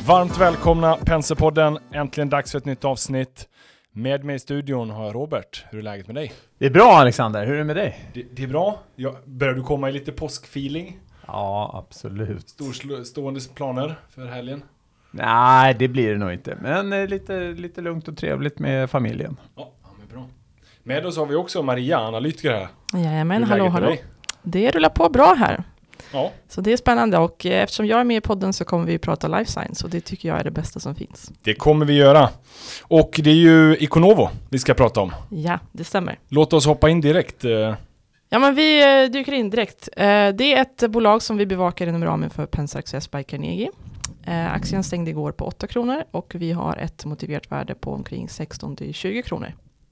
Varmt välkomna Penserpodden. Äntligen dags för ett nytt avsnitt. Med mig i studion har jag Robert. Hur är läget med dig? Det är bra, Alexander. Hur är det med dig? Det är bra. Börjar du komma i lite påskfeeling? Ja, absolut. Stående planer för helgen? Nej, det blir det nog inte. Men lite lugnt och trevligt med familjen. Ja, men bra. Med oss har vi också Maria, analytiker här. Jajamän, hallå. Det rullar på bra här. Ja. Så det är spännande och eftersom jag är med i podden så kommer vi prata life science och det tycker jag är det bästa som finns. Det kommer vi göra. Och det är ju Iconovo vi ska prata om. Ja, det stämmer. Låt oss hoppa in direkt. Ja, men vi dyker in direkt. Det är ett bolag som vi bevakar inom ramen för Penser Access by Carnegie. Aktien stängde igår på 8 kronor och vi har ett motiverat värde på omkring 16-20 kronor.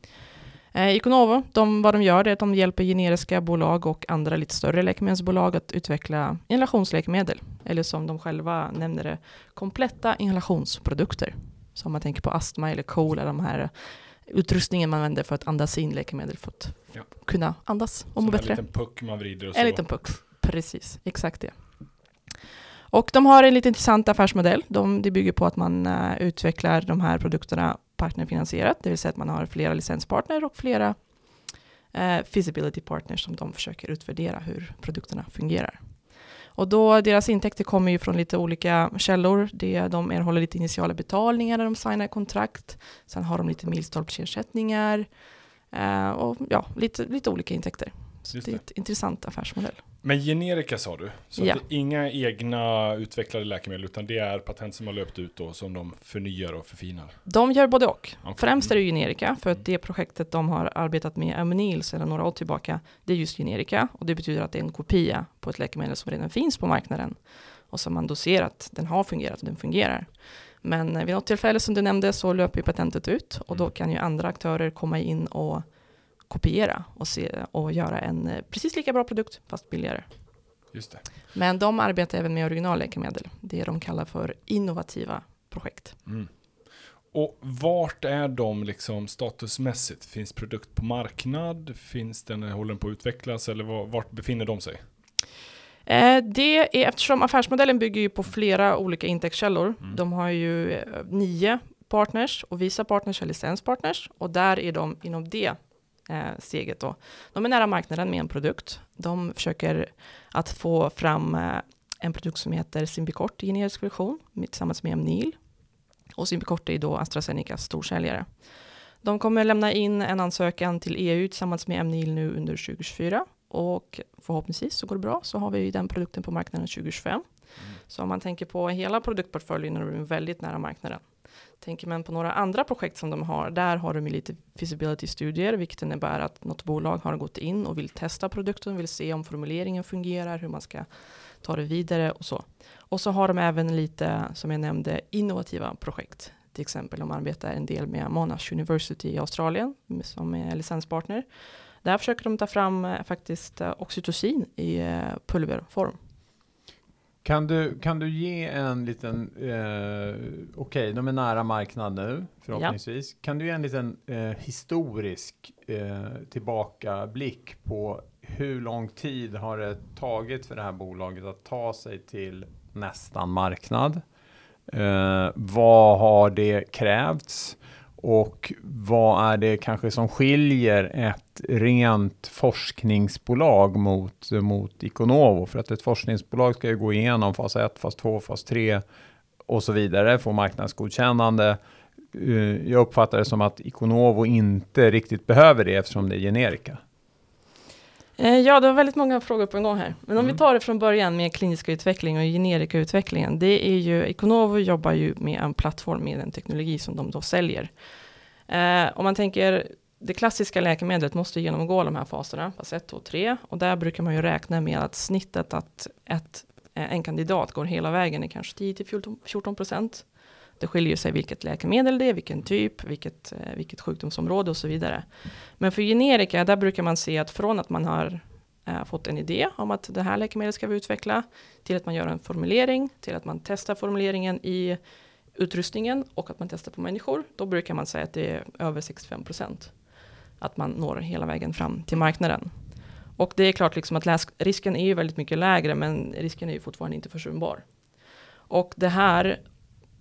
Iconovo, vad de gör är att de hjälper generiska bolag och andra lite större läkemedelsbolag att utveckla inhalationsläkemedel. Eller som de själva nämner det, kompletta inhalationsprodukter. Så om man tänker på astma eller KOL eller de här utrustningen man använder för att andas in läkemedel för att kunna andas och må bättre. En liten puck man vrider och så. En liten puck, precis, exakt det. Och de har en lite intressant affärsmodell. Det bygger på att man utvecklar de här produkterna partnerfinansierat. Det vill säga att man har flera licenspartner och flera feasibility partners som de försöker utvärdera hur produkterna fungerar. Och då deras intäkter kommer ju från lite olika källor. De erhåller lite initiala betalningar när de signar kontrakt. Sen har de lite milstolpsersättningar och ja, lite olika intäkter. Så det är ett intressant affärsmodell. Men generika sa du, så ja. Att det är inga egna utvecklade läkemedel utan det är patent som har löpt ut och som de förnyar och förfinar. De gör både och. Okay. Främst är det generika för att det projektet de har arbetat med Amneal sedan några år tillbaka, det är just generika och det betyder att det är en kopia på ett läkemedel som redan finns på marknaden och som man då ser att den har fungerat och den fungerar. Men vid något tillfälle som du nämnde så löper ju patentet ut och då kan ju andra aktörer komma in och kopiera och göra en precis lika bra produkt fast billigare. Just det. Men de arbetar även med originalläkemedel. Det de kallar för innovativa projekt. Mm. Och vart är de liksom statusmässigt? Finns produkt på marknad? Håller den på att utvecklas? Eller vart befinner de sig? Det är eftersom affärsmodellen bygger ju på flera olika intäktskällor. De har ju 9 partners och vissa partners är licenspartners. Och där är de inom det steget då. De är nära marknaden med en produkt. De försöker att få fram en produkt som heter Symbicort i generisk version tillsammans med Amneal. Och Symbicort är då AstraZenecas storsäljare. De kommer lämna in en ansökan till EU tillsammans med Amneal nu under 2024. Och förhoppningsvis så går det bra så har vi den produkten på marknaden 2025. Så om man tänker på hela produktportföljen är de väldigt nära marknaden. Tänker man på några andra projekt som de har, där har de lite feasibility-studier, vilket innebär att något bolag har gått in och vill testa produkten, vill se om formuleringen fungerar, hur man ska ta det vidare och så. Och så har de även lite, som jag nämnde, innovativa projekt. Till exempel de arbetar en del med Monash University i Australien som är licenspartner. Där försöker de ta fram faktiskt oxytocin i pulverform. Kan du ge en liten, okej, de är nära marknad nu förhoppningsvis. Ja. Kan du ge en liten historisk tillbakablick på hur lång tid har det tagit för det här bolaget att ta sig till nästan marknad? Vad har det krävts? Och vad är det kanske som skiljer ett rent forskningsbolag mot Iconovo? För att ett forskningsbolag ska ju gå igenom fas 1, fas 2, fas 3 och så vidare, få marknadsgodkännande. Jag uppfattar det som att Iconovo inte riktigt behöver det eftersom det är generika. Ja, det var väldigt många frågor på en gång här. Men om vi tar det från början med kliniska utveckling och generika utvecklingen. Det är ju, Iconovo jobbar ju med en plattform med en teknologi som de då säljer. Om man tänker, det klassiska läkemedlet måste genomgå de här faserna, fas 1, 2, 3. Och där brukar man ju räkna med att snittet att en kandidat går hela vägen är kanske 10-14%. Det skiljer sig vilket läkemedel det är, vilken typ, vilket sjukdomsområde och så vidare. Men för generika, där brukar man se att från att man har fått en idé om att det här läkemedlet ska vi utveckla, till att man gör en formulering, till att man testar formuleringen i utrustningen och att man testar på människor, då brukar man säga att det är över 65%. Att man når hela vägen fram till marknaden. Och det är klart liksom att risken är ju väldigt mycket lägre, men risken är ju fortfarande inte försumbar. Och det här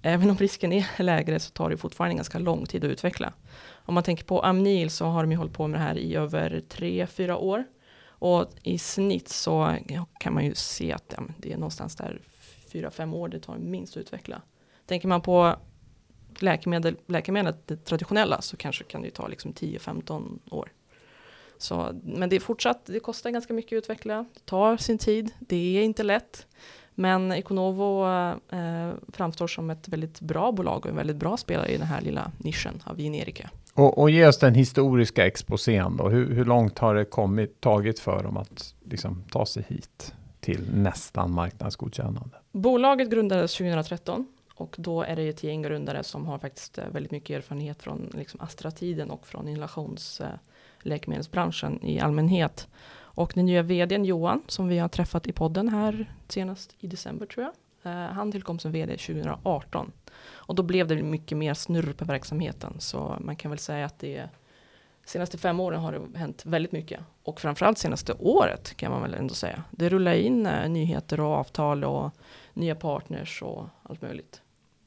även om risken är lägre så tar det fortfarande ganska lång tid att utveckla. Om man tänker på Amneal så har de ju hållit på med det här i över 3-4 år. Och i snitt så kan man ju se att det är någonstans där 4-5 år det tar minst att utveckla. Tänker man på läkemedel det traditionella så kanske kan det ta liksom 10-15 år. Så, men det är fortsatt, det kostar ganska mycket att utveckla, det tar sin tid, det är inte lätt. Men Iconovo framstår som ett väldigt bra bolag och en väldigt bra spelare i den här lilla nischen av generika. Och ge oss den historiska exposén då. Hur långt har det tagit för dem att liksom ta sig hit till nästan marknadsgodkännande? Bolaget grundades 2013 och då är det ett gäng grundare som har faktiskt väldigt mycket erfarenhet från liksom Astra-tiden och från inhalationsläkemedelsbranschen i allmänhet. Och den nya vdn Johan som vi har träffat i podden här senast i december tror jag. Han tillkom som vd 2018. Och då blev det mycket mer snurr på verksamheten. Så man kan väl säga att det senaste 5 åren har det hänt väldigt mycket. Och framförallt senaste året kan man väl ändå säga. Det rullar in nyheter och avtal och nya partners och allt möjligt.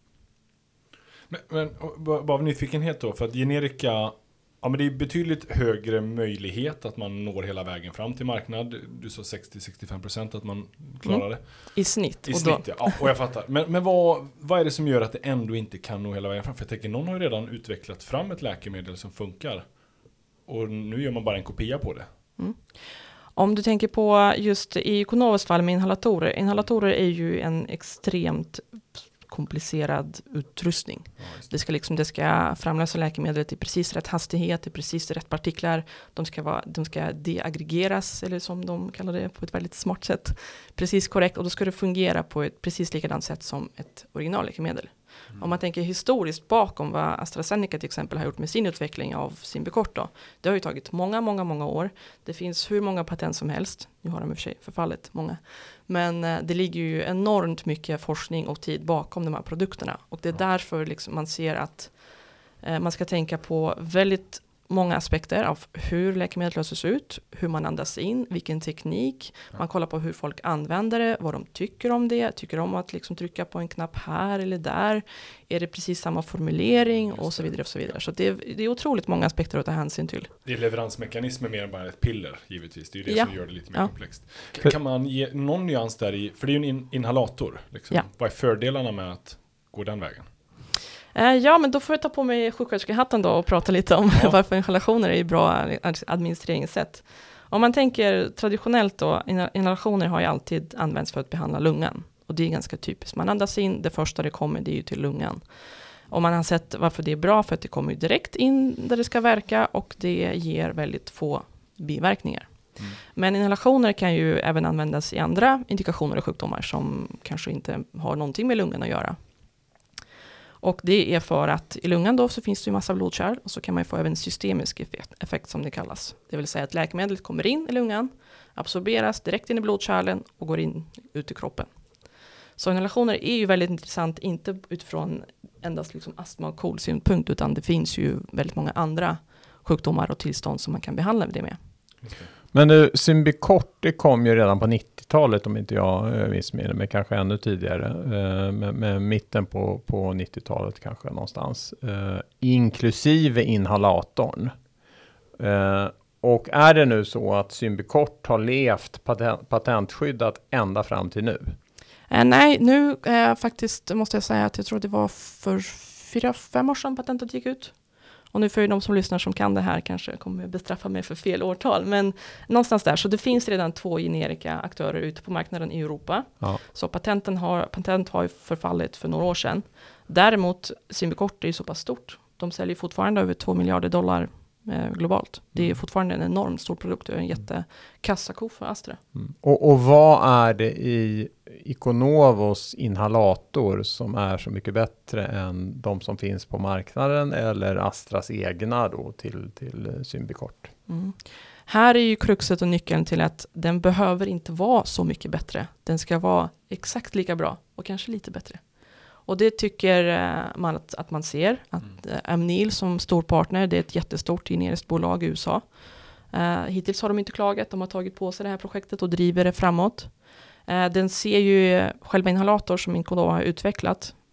Men bara av nyfikenhet då, för att generika, ja men det är betydligt högre möjlighet att man når hela vägen fram till marknad. Du sa 60-65% att man klarar det. I snitt. I snitt, ja. Och jag fattar. Men vad är det som gör att det ändå inte kan nå hela vägen fram? För jag tänker, någon har ju redan utvecklat fram ett läkemedel som funkar. Och nu gör man bara en kopia på det. Mm. Om du tänker på just i Iconovos fall med inhalatorer. Inhalatorer är ju en extremt komplicerad utrustning. Ja, det ska framlösa läkemedlet i precis rätt hastighet, i precis rätt partiklar. De ska deaggregeras, eller som de kallar det på ett väldigt smart sätt. Precis korrekt, och då ska det fungera på ett precis likadant sätt som ett originalläkemedel. Om man tänker historiskt bakom vad AstraZeneca till exempel har gjort med sin utveckling av Symbicort då. Det har ju tagit många år. Det finns hur många patent som helst. Nu har de i och för sig förfallit många. Men det ligger ju enormt mycket forskning och tid bakom de här produkterna. Och det är därför liksom man ser att man ska tänka på väldigt många aspekter av hur läkemedlet löses ut, hur man andas in, vilken teknik. Man kollar på hur folk använder det, vad de tycker om det. Tycker de om att liksom trycka på en knapp här eller där? Är det precis samma formulering? Och så vidare och så vidare. Så det är otroligt många aspekter att ta hänsyn till. Det är leveransmekanismer mer än bara ett piller, givetvis. Det är ju det som gör det lite mer komplext. Kan man ge någon nyans där i, för det är ju en inhalator. Liksom. Vad är fördelarna med att gå den vägen? Ja, men då får jag ta på mig sjuksköterskehatten då och prata lite om varför inhalationer är bra administreringssätt. Om man tänker traditionellt då, inhalationer har ju alltid använts för att behandla lungan. Och det är ganska typiskt. Man andas in, det första det kommer det är ju till lungan. Och man har sett varför det är bra, för att det kommer direkt in där det ska verka och det ger väldigt få biverkningar. Men inhalationer kan ju även användas i andra indikationer och sjukdomar som kanske inte har någonting med lungan att göra. Och det är för att i lungan då så finns det ju massa blodkärl och så kan man ju få även systemisk effekt som det kallas. Det vill säga att läkemedlet kommer in i lungan, absorberas direkt in i blodkärlen och går ut i kroppen. Så inhalationer är ju väldigt intressant, inte utifrån endast liksom astma och KOL-synpunkt, utan det finns ju väldigt många andra sjukdomar och tillstånd som man kan behandla det med. Men nu, Symbicort, det kom ju redan på 90-talet om inte jag missminner mig, kanske ännu tidigare, med mitten på 90-talet kanske någonstans, inklusive inhalatorn. Och är det nu så att Symbicort har levt patentskyddat ända fram till nu? Nej, nu faktiskt måste jag säga att jag tror det var för 4-5 år sedan patentet gick ut. Och nu för de som lyssnar som kan det här kanske kommer bestraffa mig för fel årtal. Men någonstans där. Så det finns redan 2 generika aktörer ute på marknaden i Europa. Ja. Så patent har ju förfallit för några år sedan. Däremot Symbicort är ju så pass stort. De säljer fortfarande över $2 miljarder globalt. Det är fortfarande en enormt stor produkt och en jättekassako för Astra. Och vad är det i Iconovos inhalator som är så mycket bättre än de som finns på marknaden eller Astras egna då till Symbicort? Här är ju kruxet och nyckeln till att den behöver inte vara så mycket bättre. Den ska vara exakt lika bra och kanske lite bättre. Och det tycker man att man ser. Att Amneal som stor partner, det är ett jättestort generiskt bolag i USA. Hittills har de inte klagat, de har tagit på sig det här projektet och driver det framåt. Den ser ju själva inhalator som Iconovo har utvecklat.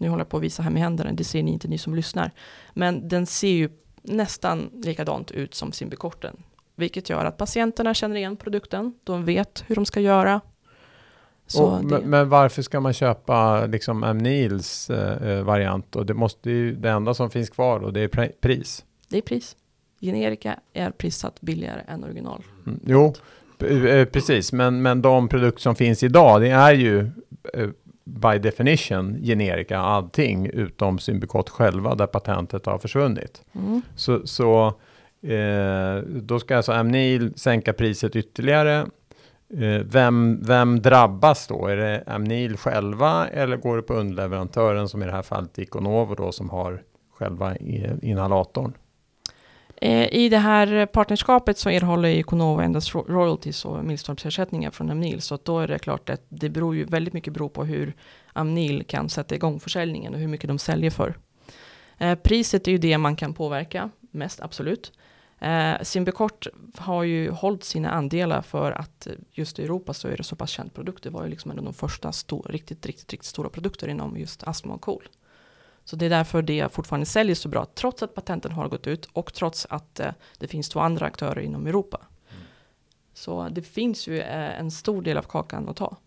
Nu håller jag på att visa här med händerna, det ser ni inte, ni som lyssnar. Men den ser ju nästan likadant ut som Symbicorten. Vilket gör att patienterna känner igen produkten. De vet hur de ska göra. Men varför ska man köpa liksom Amneals variant? Och det enda som finns kvar och det är pris. Det är pris. Generika är prissatt billigare än original. Jo, precis. Men de produkter som finns idag, det är ju by definition generika allting utom Symbicort själva där patentet har försvunnit. Så då ska alltså Amneal sänka priset ytterligare. Vem drabbas då? Är det Amneal själva eller går det på underleverantören som i det här fallet Iconovo då som har själva inhalatorn? I det här partnerskapet så erhåller Iconovo endast royalties och milstolpsersättningar från Amneal. Så då är det klart att det beror ju väldigt mycket på hur Amneal kan sätta igång försäljningen och hur mycket de säljer för. Priset är ju det man kan påverka mest, absolut. Symbicort har ju hållit sina andelar för att just i Europa så är det så pass känd produkt. Det var ju liksom en av de första riktigt stora produkter inom just astma och KOL. Så det är därför det fortfarande säljer så bra, trots att patenten har gått ut och trots att det finns 2 andra aktörer inom Europa. Så det finns ju en stor del av kakan att ta.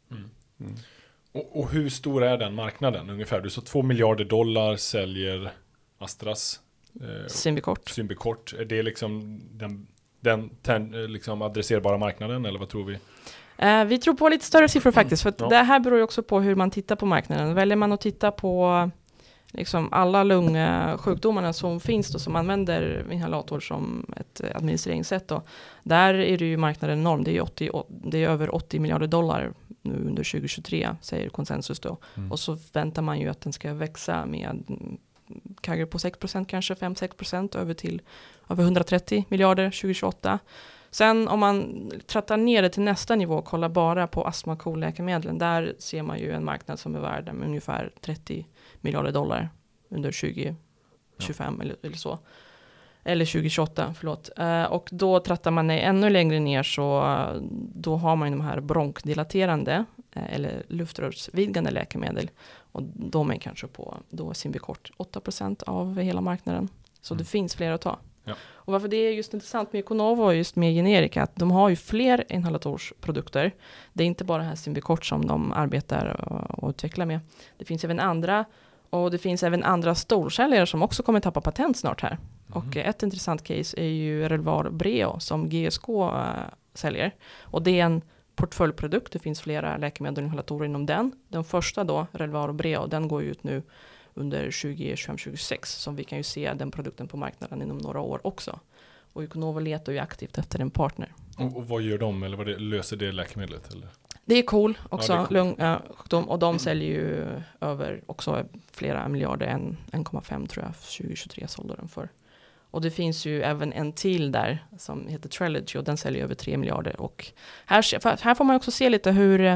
Och hur stor är den marknaden ungefär? Du sa $2 miljarder säljer Astras Symbicort. Är det liksom den liksom adresserbara marknaden eller vad tror vi? Vi tror på lite större siffror faktiskt. För det här beror ju också på hur man tittar på marknaden. Väljer man att titta på liksom alla lungsjukdomarna som finns då, som använder inhalator som ett administreringssätt då, där är det ju marknaden enorm. Det är över $80 miljarder nu under 2023 säger konsensus då. Och så väntar man ju att den ska växa med kagger på 6%, kanske 5-6% över till över 130 miljarder 2028. Sen om man trattar ner det till nästa nivå och kollar bara på astma- och KOL-läkemedlen, där ser man ju en marknad som är värd med ungefär $30 miljarder under 2025 eller så. Eller 2028, förlåt. Och då trattar man ännu längre ner så då har man ju de här bronkdilaterande eller luftrörsvidgande läkemedel. Och de är kanske på då Symbicort 8% av hela marknaden. Så det finns fler att ta. Ja. Och varför det är just intressant med Iconovo och just med generika, att de har ju fler inhalatorsprodukter. Det är inte bara här Symbicort som de arbetar och utvecklar med. Det finns även andra, och det finns även andra storsäljare som också kommer tappa patent snart här. Och ett intressant case är ju Relvar Breo som GSK säljer. Och det är en portföljprodukt, det finns flera läkemedel och inhalatorer inom den. Den första då, Relvar Breo, den går ut nu under 2025-2026, som vi kan ju se den produkten på marknaden inom några år också. Och Iconovo letar ju aktivt efter en partner. Och vad gör de, eller löser det läkemedlet? Eller? Det är KOL också, Ja, lungsjukdom, och de säljer ju över också flera miljarder, 1,5 tror jag 2023 sålde den för. Och det finns ju även en till där som heter Trelegy och den säljer över 3 miljarder. Och här får man också se lite hur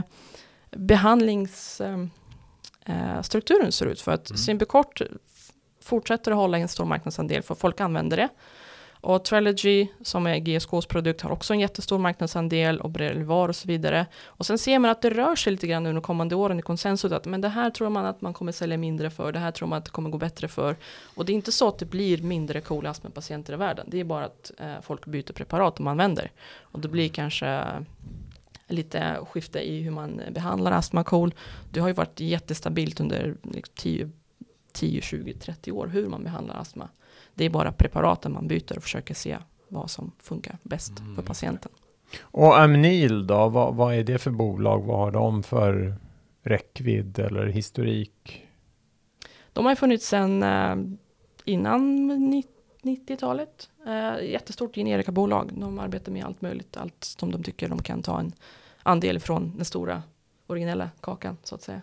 behandlingsstrukturen ser ut. För att Symbicort fortsätter att hålla en stor marknadsandel för folk använder det. Och Trelegy som är GSKs produkt har också en jättestor marknadsandel och Relvar och så vidare. Och sen ser man att det rör sig lite grann under de kommande åren i konsensus att men det här tror man att man kommer sälja mindre för, det här tror man att det kommer gå bättre för. Och det är inte så att det blir mindre KOL-astmapatienter i världen. Det är bara att folk byter preparat de använder. Och det blir kanske lite skifte i hur man behandlar astma KOL. Det har ju varit jättestabilt under 10, 20, 30 år hur man behandlar astma. Det är bara preparaten man byter och försöker se vad som funkar bäst för patienten. Och Amneal då, vad är det för bolag? Vad har de för räckvidd eller historik? De har ju funnits sedan innan 90-talet. Jättestort generikabolag. De arbetar med allt möjligt. Allt som de tycker de kan ta en andel från den stora originella kakan så att säga.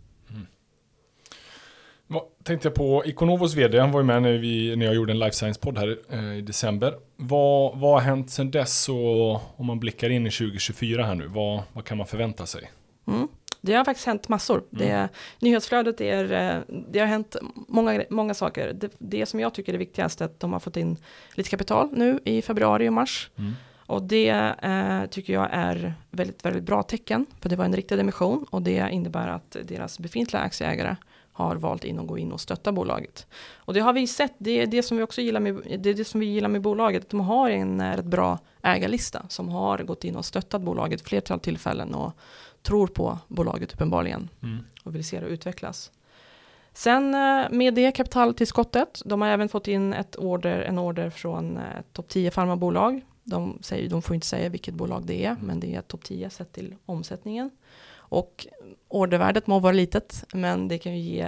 Tänkte jag på Iconovos vd, han var ju med när jag gjorde en life science-podd här i december. Vad har hänt sedan dess, och om man blickar in i 2024 här nu, vad kan man förvänta sig? Det har faktiskt hänt massor. Nyhetsflödet det har hänt många saker. Det som jag tycker är viktigast är att de har fått in lite kapital nu i februari och mars. Och det tycker jag är väldigt, väldigt bra tecken. För det var en riktad emission och det innebär att deras befintliga aktieägare har valt att gå in och stötta bolaget. Och det har vi sett, det är det som vi också gillar med bolaget. De har en rätt bra ägarlista som har gått in och stöttat bolaget flertal tillfällen och tror på bolaget uppenbarligen och vill se det utvecklas. Sen med det kapitaltillskottet, de har även fått in en order från topp 10 farmabolag. De får inte säga vilket bolag det är, men det är topp 10 sett till omsättningen. Och ordervärdet må vara litet, men det kan ju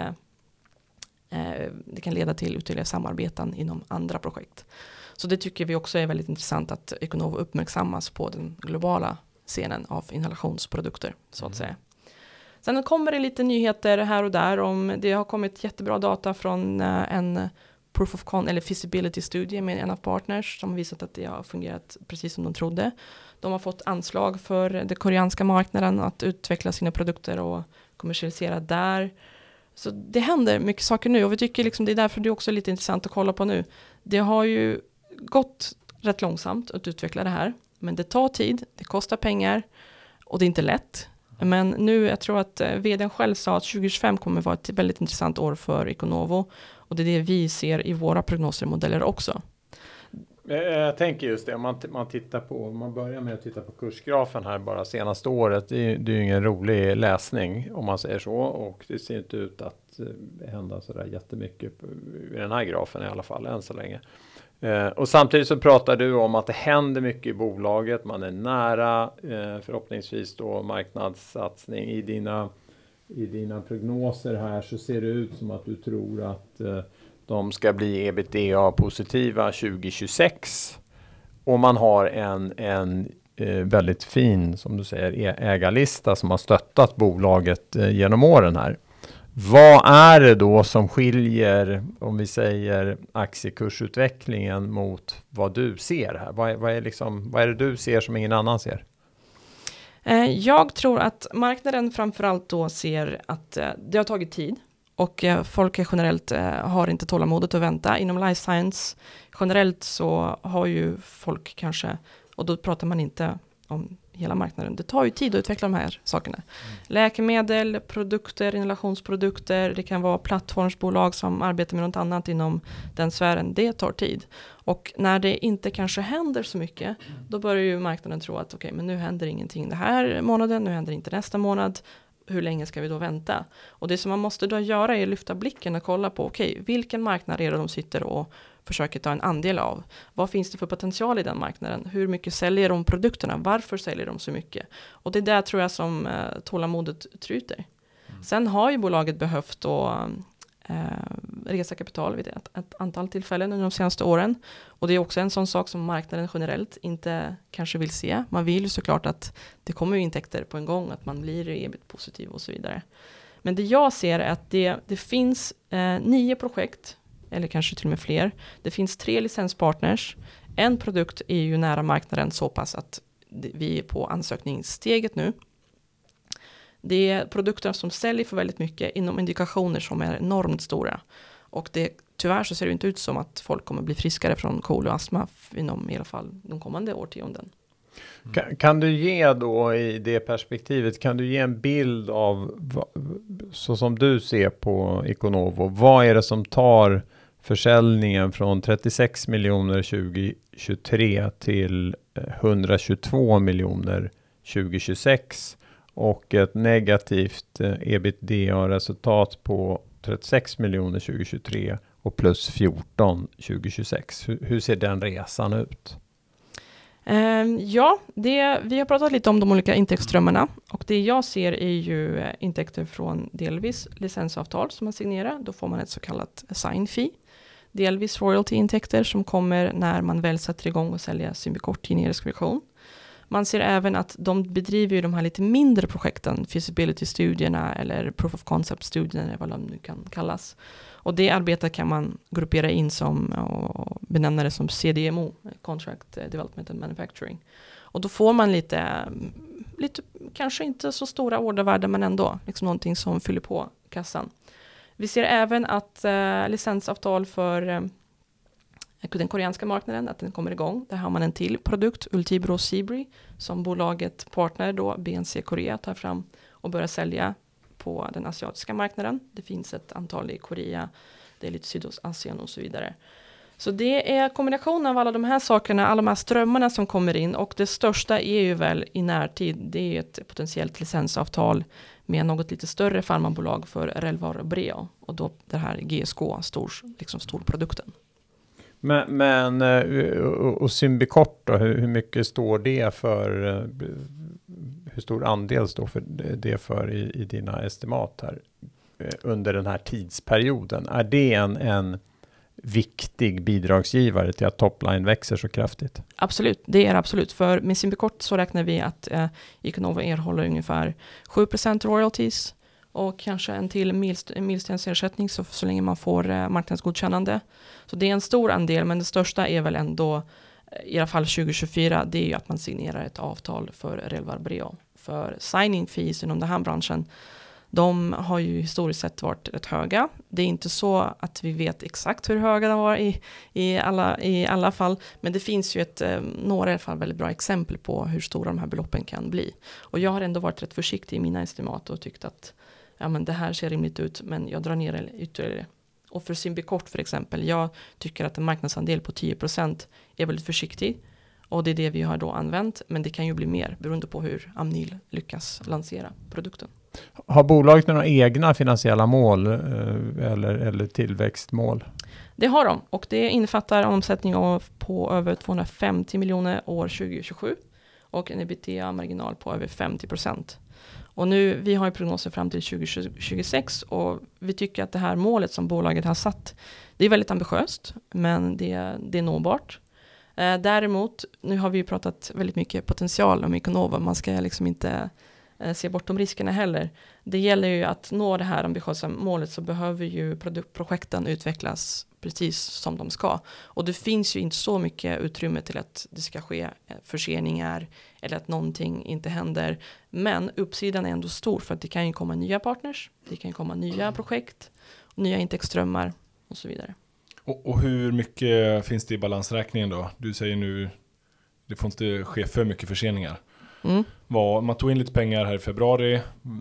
det kan leda till ytterligare samarbeten inom andra projekt. Så det tycker vi också är väldigt intressant att Iconovo uppmärksammas på den globala scenen av inhalationsprodukter, så att säga. Sen kommer det lite nyheter här och där om det har kommit jättebra data från en proof of concept eller feasibility-studie med en av partners som visat att det har fungerat precis som de trodde. De har fått anslag för den koreanska marknaden att utveckla sina produkter och kommersialisera där. Så det händer mycket saker nu och vi tycker liksom det är därför det är också lite intressant att kolla på nu. Det har ju gått rätt långsamt att utveckla det här, men det tar tid, det kostar pengar och det är inte lätt. Men nu, jag tror att vdn själv sa att 2025 kommer vara ett väldigt intressant år för Iconovo och det är det vi ser i våra prognoser och modeller också. Jag tänker just det, om man börjar med att titta på kursgrafen här bara senaste året, det är ju ingen rolig läsning om man säger så, och det ser inte ut att hända så där jättemycket i den här grafen i alla fall än så länge. Och samtidigt så pratar du om att det händer mycket i bolaget, man är nära förhoppningsvis då marknadssatsning. I dina prognoser här så ser det ut som att du tror att de ska bli EBITDA-positiva 2026 och man har en väldigt fin, som du säger, ägarlista som har stöttat bolaget genom åren här. Vad är det då som skiljer, om vi säger aktiekursutvecklingen mot vad du ser här? Vad är det du ser som ingen annan ser? Jag tror att marknaden framförallt då ser att det har tagit tid och folk generellt har inte tålamodet att vänta. Inom life science generellt så har ju folk kanske, och då pratar man inte om hela marknaden. Det tar ju tid att utveckla de här sakerna. Läkemedel, produkter, inhalationsprodukter, det kan vara plattformsbolag som arbetar med något annat inom den sfären. Det tar tid. Och när det inte kanske händer så mycket, då börjar ju marknaden tro att okej, men nu händer ingenting den här månaden, nu händer inte nästa månad. Hur länge ska vi då vänta? Och det som man måste då göra är att lyfta blicken och kolla på okej, vilken marknad är det de sitter och försöker ta en andel av? Vad finns det för potential i den marknaden? Hur mycket säljer de produkterna? Varför säljer de så mycket? Och det är där tror jag som tålamodet tryter. Sen har ju bolaget behövt då resa kapital vid ett antal tillfällen under de senaste åren. Och det är också en sån sak som marknaden generellt inte kanske vill se. Man vill ju såklart att det kommer intäkter på en gång, att man blir EBIT-positiv och så vidare. Men det jag ser är att det finns 9 projekt, eller kanske till och med fler. Det finns 3 licenspartners. En produkt är ju nära marknaden så pass att vi är på ansökningssteget nu. Det är produkter som säljer för väldigt mycket inom indikationer som är enormt stora. Och tyvärr så ser det inte ut som att folk kommer bli friskare från KOL och astma inom i alla fall de kommande årtionden. Kan du ge då i det perspektivet, kan du ge en bild av så som du ser på Iconovo, vad är det som tar försäljningen från 36 miljoner 2023 till 122 miljoner 2026 och ett negativt EBITDA-resultat på 36 miljoner 2023 och plus 14 2026. Hur ser den resan ut? Ja, vi har pratat lite om de olika intäktsströmmarna och det jag ser är ju intäkter från delvis licensavtal som man signerar. Då får man ett så kallat sign fee. Delvis royalty-intäkter som kommer när man väl sätter igång och säljer Symbicort generisk version. Man ser även att de bedriver ju de här lite mindre projekten, feasibility-studierna eller proof of concept-studierna eller vad de nu kan kallas. Och det arbetet kan man gruppera in som och benämna det som CDMO, Contract Development and Manufacturing. Och då får man lite kanske inte så stora ordervärden men ändå liksom någonting som fyller på kassan. Vi ser även att licensavtal för den koreanska marknaden, att den kommer igång. Där har man en till produkt, Ultibro Seabri, som bolaget partner då, BNC Korea, tar fram och börjar sälja på den asiatiska marknaden. Det finns ett antal i Korea, det är lite Sydostasien och så vidare. Så det är kombinationen av alla de här sakerna, alla de här strömmarna som kommer in, och det största är ju väl i närtid, det är ett potentiellt licensavtal med något lite större farmabolag för Relvar och Breo, och då det här GSK, storprodukten. Men och Symbicort då, hur mycket står det för, hur stor andel står för det för i dina estimat här under den här tidsperioden? Är det en viktig bidragsgivare till att topline växer så kraftigt? Absolut, det är absolut. För med Symbicort så räknar vi att Iconovo erhåller ungefär 7% royalties och kanske en till milstensersättning så länge man får marknadsgodkännande. Så det är en stor andel, men det största är väl ändå, i alla fall 2024, det är ju att man signerar ett avtal för Relvar Breo. För signing fees inom den här branschen, de har ju historiskt sett varit rätt höga. Det är inte så att vi vet exakt hur höga de var i alla fall. Men det finns ju några i alla fall väldigt bra exempel på hur stora de här beloppen kan bli. Och jag har ändå varit rätt försiktig i mina estimat och tyckt att men det här ser rimligt ut, men jag drar ner det ytterligare. Och för Symbicort för exempel, jag tycker att en marknadsandel på 10% är väldigt försiktig. Och det är det vi har då använt, men det kan ju bli mer beroende på hur Amneal lyckas lansera produkten. Har bolaget några egna finansiella mål eller tillväxtmål? Det har de, och det innefattar en omsättning på över 250 miljoner år 2027 och en EBITDA-marginal på över 50%. Och nu, vi har ju prognoser fram till 2026 och vi tycker att det här målet som bolaget har satt, det är väldigt ambitiöst, men det är nåbart. Däremot, nu har vi ju pratat väldigt mycket potential om Iconovo. Man ska liksom inte se bortom riskerna heller. Det gäller ju att nå det här ambitiösa målet, så behöver ju projekten utvecklas precis som de ska. Och det finns ju inte så mycket utrymme till att det ska ske förseningar eller att någonting inte händer. Men uppsidan är ändå stor, för att det kan ju komma nya partners, det kan komma nya projekt, nya intäktsströmmar och så vidare. Och hur mycket finns det i balansräkningen då? Du säger nu, det får inte ske för mycket förseningar. Man tog in lite pengar här i februari.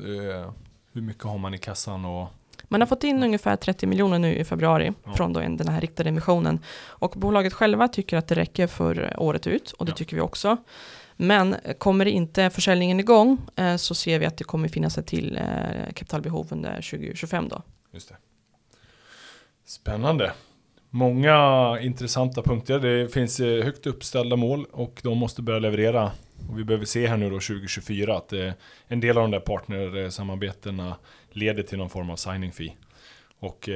Hur mycket har man i kassan? Man har fått in ungefär 30 miljoner nu i februari från då den här riktade emissionen. Och bolaget själva tycker att det räcker för året ut, och det tycker vi också. Men kommer inte försäljningen igång så ser vi att det kommer finnas ett till kapitalbehov under 2025 då. Just det. Spännande. Många intressanta punkter. Det finns högt uppställda mål och de måste börja leverera. Och vi behöver se här nu då 2024 att en del av de där partnersamarbetena leder till någon form av signing fee. Och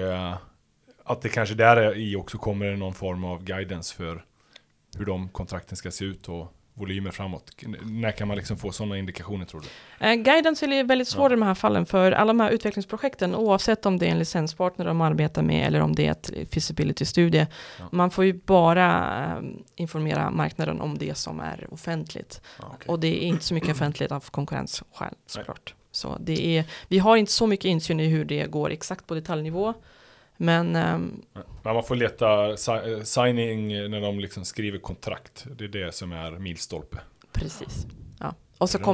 att det kanske där i också kommer någon form av guidance för hur de kontrakten ska se ut och volymer framåt. När kan man liksom få sådana indikationer, tror du? Guidance är väldigt svår i de här fallen, för alla de här utvecklingsprojekten, oavsett om det är en licenspartner de arbetar med eller om det är ett feasibility-studie, man får ju bara informera marknaden om det som är offentligt. Och det är inte så mycket offentligt av konkurrensskäl, såklart. Så vi har inte så mycket insyn i hur det går exakt på detaljnivå. Men man får leta signing när de liksom skriver kontrakt. Det är det som är milstolpe. Precis. Ja. Och så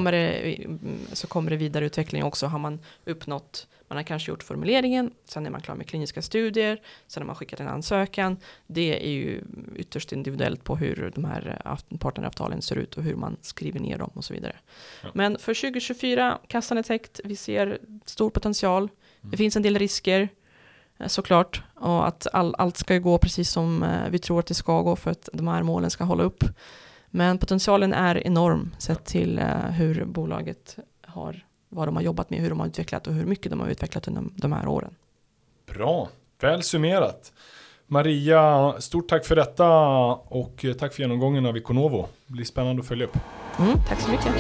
kommer det vidareutveckling också. Har man uppnått, man har kanske gjort formuleringen, sen är man klar med kliniska studier, sen har man skickat en ansökan. Det är ju ytterst individuellt på hur de här partneravtalen ser ut och hur man skriver ner dem och så vidare. Ja. Men för 2024, kassan är täckt, vi ser stor potential. Det finns en del risker, såklart, och att allt ska gå precis som vi tror att det ska gå för att de här målen ska hålla upp. Men potentialen är enorm sett till hur bolaget vad de har jobbat med, hur de har utvecklat och hur mycket de har utvecklat under de här åren. Bra, väl summerat. Maria, stort tack för detta och tack för genomgången av Iconovo. Det blir spännande att följa upp. Tack så mycket.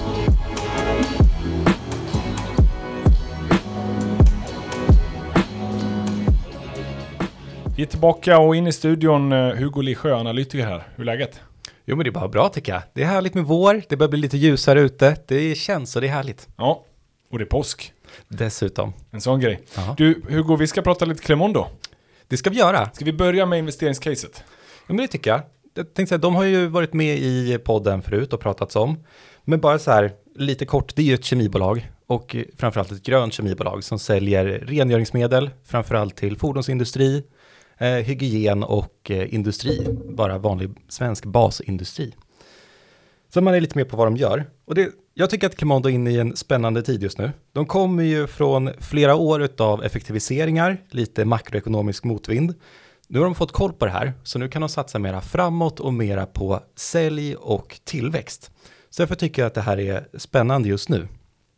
Vi är tillbaka och in i studion. Hugo Lisjö, analytiker här. Hur är läget? Jo, men det är bara bra tycker jag. Det är härligt med vår. Det börjar bli lite ljusare ute. Det känns och det är härligt. Ja, och det är påsk. Dessutom. En sån grej. Aha. Du, Hugo, vi ska prata lite Clemondo. Det ska vi göra. Ska vi börja med investeringscaset? Ja, men det tycker jag. Jag tänkte säga, de har ju varit med i podden förut och pratats om. Men bara så här, lite kort, det är ju ett kemibolag. och framförallt ett grönt kemibolag som säljer rengöringsmedel, framförallt till fordonsindustri, hygien och industri, bara vanlig svensk basindustri. Så man är lite mer på vad de gör. Och jag tycker att Climondo är inne i en spännande tid just nu. De kommer ju från flera år av effektiviseringar, lite makroekonomisk motvind. Nu har de fått koll på det här, så nu kan de satsa mera framåt och mera på sälj och tillväxt. Så därför tycker jag att det här är spännande just nu.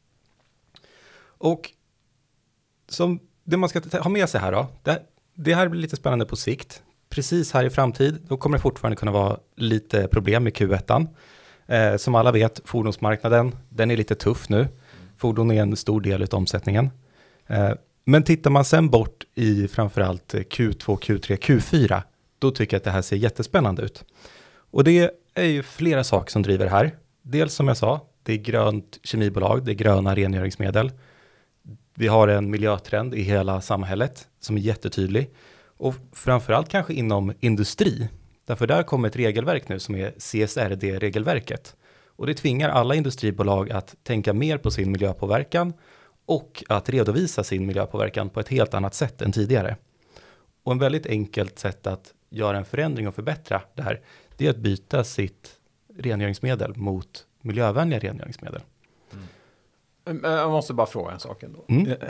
Och som det man ska ha med sig här då, det här blir lite spännande på sikt. Precis här i framtid, då kommer det fortfarande kunna vara lite problem med Q1. Som alla vet, fordonsmarknaden, den är lite tuff nu. Fordon är en stor del av omsättningen. Men tittar man sen bort i framförallt Q2, Q3, Q4, då tycker jag att det här ser jättespännande ut. Och det är ju flera saker som driver det här. Dels som jag sa, det är grönt kemibolag, det är gröna rengöringsmedel. Vi har en miljötrend i hela samhället som är jättetydlig. Och framförallt kanske inom industri. Därför där kommer ett regelverk nu som är CSRD-regelverket. Och det tvingar alla industribolag att tänka mer på sin miljöpåverkan och att redovisa sin miljöpåverkan på ett helt annat sätt än tidigare. Och en väldigt enkelt sätt att göra en förändring och förbättra det här, det är att byta sitt rengöringsmedel mot miljövänliga rengöringsmedel. Jag måste bara fråga en sak ändå.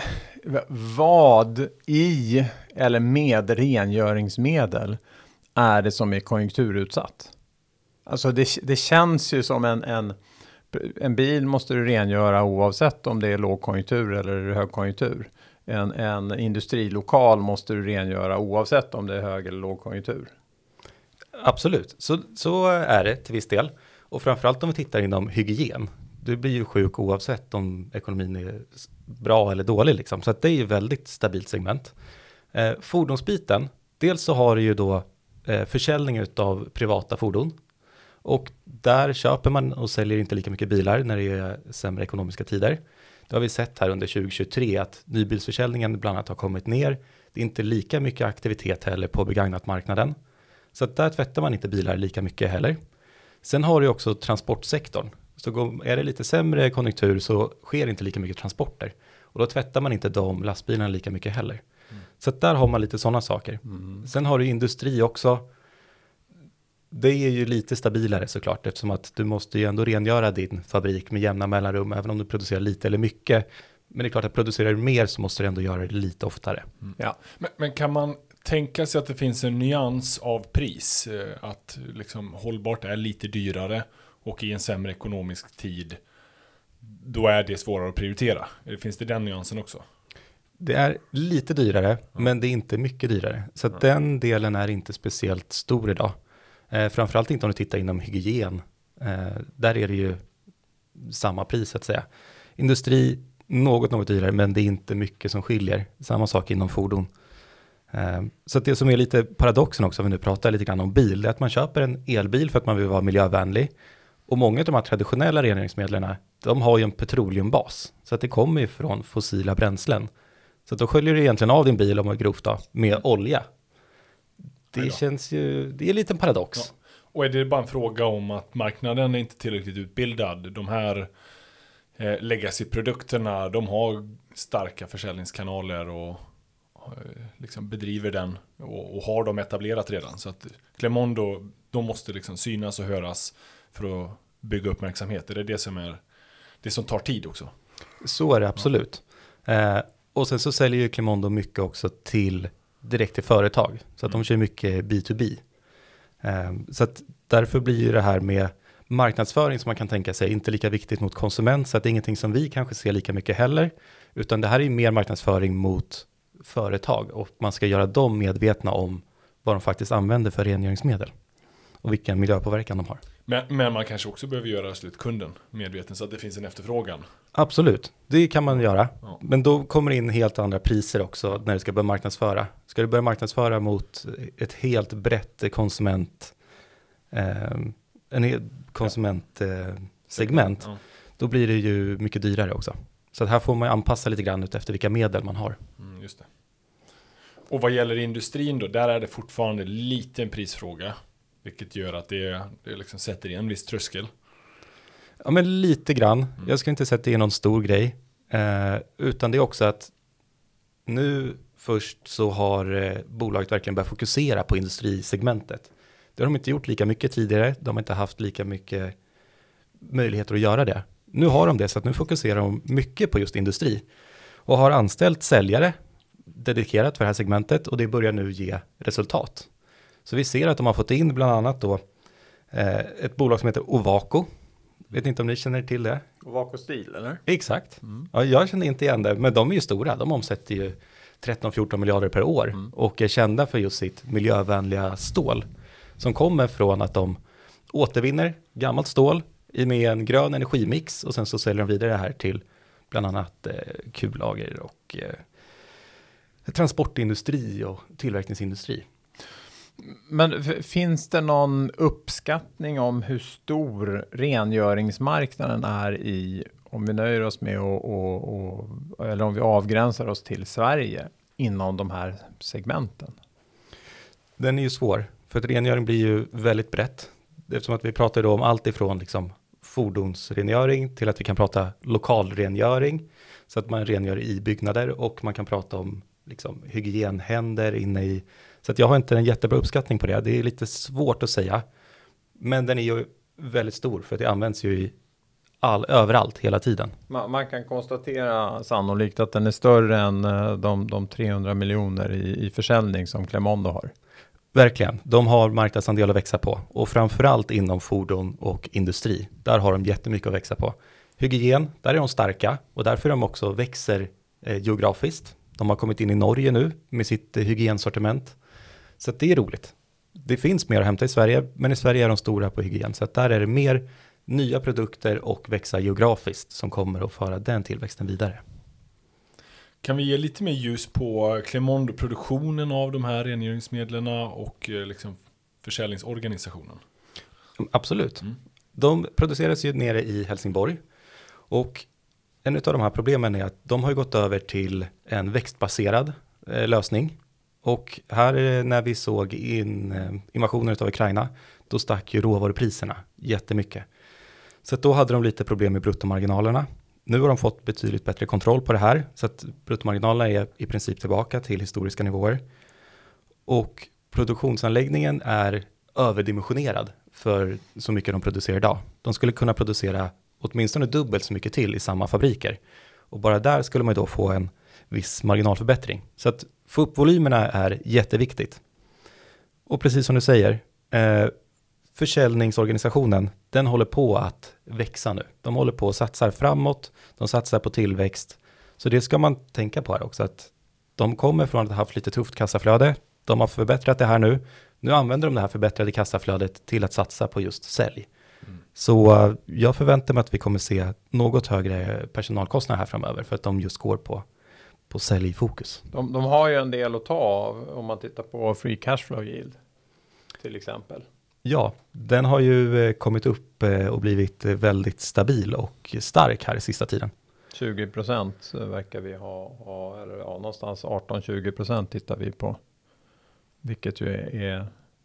Vad i eller med rengöringsmedel är det som är konjunkturutsatt? Alltså det känns ju som en bil måste du rengöra oavsett om det är lågkonjunktur eller högkonjunktur. En industrilokal måste du rengöra oavsett om det är hög eller lågkonjunktur. Absolut, så är det till viss del. Och framförallt om vi tittar inom hygien. Du blir ju sjuk oavsett om ekonomin är bra eller dålig. Liksom. Så att det är ju väldigt stabilt segment. Fordonsbiten, dels så har du ju då försäljning av privata fordon. Och där köper man och säljer inte lika mycket bilar när det är sämre ekonomiska tider. Det har vi sett här under 2023 att nybilsförsäljningen bland annat har kommit ner. Det är inte lika mycket aktivitet heller på begagnatmarknaden. Så att där tvättar man inte bilar lika mycket heller. Sen har du också transportsektorn. Så är det lite sämre konjunktur så sker inte lika mycket transporter. Och då tvättar man inte de lastbilarna lika mycket heller. Så att där har man lite sådana saker. Sen har du industri också. Det är ju lite stabilare såklart eftersom att du måste ju ändå rengöra din fabrik med jämna mellanrum även om du producerar lite eller mycket. Men det är klart att producerar du mer så måste du ändå göra det lite oftare. Ja. Men kan man tänka sig att det finns en nyans av pris? Att liksom hållbart är lite dyrare och i en sämre ekonomisk tid då är det svårare att prioritera. Finns det den nyansen också? Det är lite dyrare men det är inte mycket dyrare. Så att den delen är inte speciellt stor idag. Framförallt inte om du tittar inom hygien. Där är det ju samma pris så att säga. Industri något dyrare men det är inte mycket som skiljer. Samma sak inom fordon. Så att det som är lite paradoxen också, om vi nu pratar lite grann om bil, det är att man köper en elbil för att man vill vara miljövänlig. Och många av de här traditionella rengöringsmedlen, de har ju en petroleumbas. Så att det kommer ju från fossila bränslen. Så att då sköljer du egentligen av din bil om man är grovt då, med olja. Det känns ju, det är en liten paradox. Ja. Och är det bara en fråga om att marknaden är inte tillräckligt utbildad? De här legacy-produkterna, de har starka försäljningskanaler och liksom bedriver den och har de etablerat redan. Så att Climondo, de måste liksom synas och höras för att bygga uppmärksamhet. Det är det som är det som tar tid också. Så är det absolut. Och sen så säljer ju Climondo mycket också direkt till företag. Så att de kör mycket B2B. Så att därför blir ju det här med marknadsföring som man kan tänka sig inte lika viktigt mot konsument. Så att det är ingenting som vi kanske ser lika mycket heller. Utan det här är mer marknadsföring mot företag. Och man ska göra dem medvetna om vad de faktiskt använder för rengöringsmedel. Och vilken miljöpåverkan de har. Men man kanske också behöver göra slutkunden medveten så att det finns en efterfrågan. Absolut, det kan man göra. Ja. Men då kommer in helt andra priser också när du ska börja marknadsföra. Ska du börja marknadsföra mot ett helt brett konsumentsegment, då blir det ju mycket dyrare också. Så att här får man anpassa lite grann ut efter vilka medel man har. Just det. Och vad gäller industrin då, där är det fortfarande lite en prisfråga. Vilket gör att det liksom sätter i en viss tröskel. Ja, men lite grann. Jag ska inte sätta i någon stor grej. Utan det är också att nu först så har bolaget verkligen börjat fokusera på industrisegmentet. Det har de inte gjort lika mycket tidigare. De har inte haft lika mycket möjligheter att göra det. Nu har de det, så att nu fokuserar de mycket på just industri. Och har anställt säljare dedikerat för det här segmentet, och det börjar nu ge resultat. Så vi ser att de har fått in bland annat då ett bolag som heter Ovako. Vet inte om ni känner till det? Ovako Steel, eller? Exakt. Ja, jag känner inte igen det, men de är ju stora. De omsätter ju 13-14 miljarder per år och är kända för just sitt miljövänliga stål som kommer från att de återvinner gammalt stål med en grön energimix, och sen så säljer de vidare det här till bland annat kullager och transportindustri och tillverkningsindustri. Men finns det någon uppskattning om hur stor rengöringsmarknaden är i, om vi nöjer oss med eller om vi avgränsar oss till Sverige inom de här segmenten? Den är ju svår, för att rengöring blir ju väldigt brett. Eftersom att vi pratar då om allt ifrån liksom fordonsrengöring till att vi kan prata lokalrengöring, så att man rengör i byggnader, och man kan prata om liksom hygienhänder inne i. Så att jag har inte en jättebra uppskattning på det. Det är lite svårt att säga. Men den är ju väldigt stor, för att det används ju överallt hela tiden. Man kan konstatera sannolikt att den är större än de 300 miljoner i försäljning som Clemondo har. Verkligen. De har marknadsandel att växa på. Och framförallt inom fordon och industri. Där har de jättemycket att växa på. Hygien, där är de starka. Och därför de också växer geografiskt. De har kommit in i Norge nu med sitt hygiensortiment. Så att det är roligt. Det finns mer att hämta i Sverige, men i Sverige är de stora på hygien. Så att där är det mer nya produkter och växa geografiskt som kommer att föra den tillväxten vidare. Kan vi ge lite mer ljus på Clemondo-produktionen av de här rengöringsmedlen och liksom försäljningsorganisationen? Absolut. De produceras ju nere i Helsingborg, och en av de här problemen är att de har ju gått över till en växtbaserad lösning. Och här när vi såg invasionen av Ukraina, då stack ju råvarupriserna jättemycket. Så att då hade de lite problem med bruttomarginalerna. Nu har de fått betydligt bättre kontroll på det här, så att bruttomarginalerna är i princip tillbaka till historiska nivåer. Och produktionsanläggningen är överdimensionerad för så mycket de producerar idag. De skulle kunna producera åtminstone dubbelt så mycket till i samma fabriker. Och bara där skulle man då få en viss marginalförbättring. Så att få upp volymerna är jätteviktigt. Och precis som du säger, försäljningsorganisationen, den håller på att växa nu. De håller på att satsa framåt, de satsar på tillväxt. Så det ska man tänka på här också, att de kommer från att ha haft lite tufft kassaflöde. De har förbättrat det här nu. Nu använder de det här förbättrade kassaflödet till att satsa på just sälj. Så jag förväntar mig att vi kommer se något högre personalkostnader här framöver, för att de just går på säljfokus. De har ju en del att ta av om man tittar på free cash flow yield till exempel. Ja, den har ju kommit upp och blivit väldigt stabil och stark här i sista tiden. 20% verkar vi ha eller någonstans 18-20% tittar vi på. Vilket ju är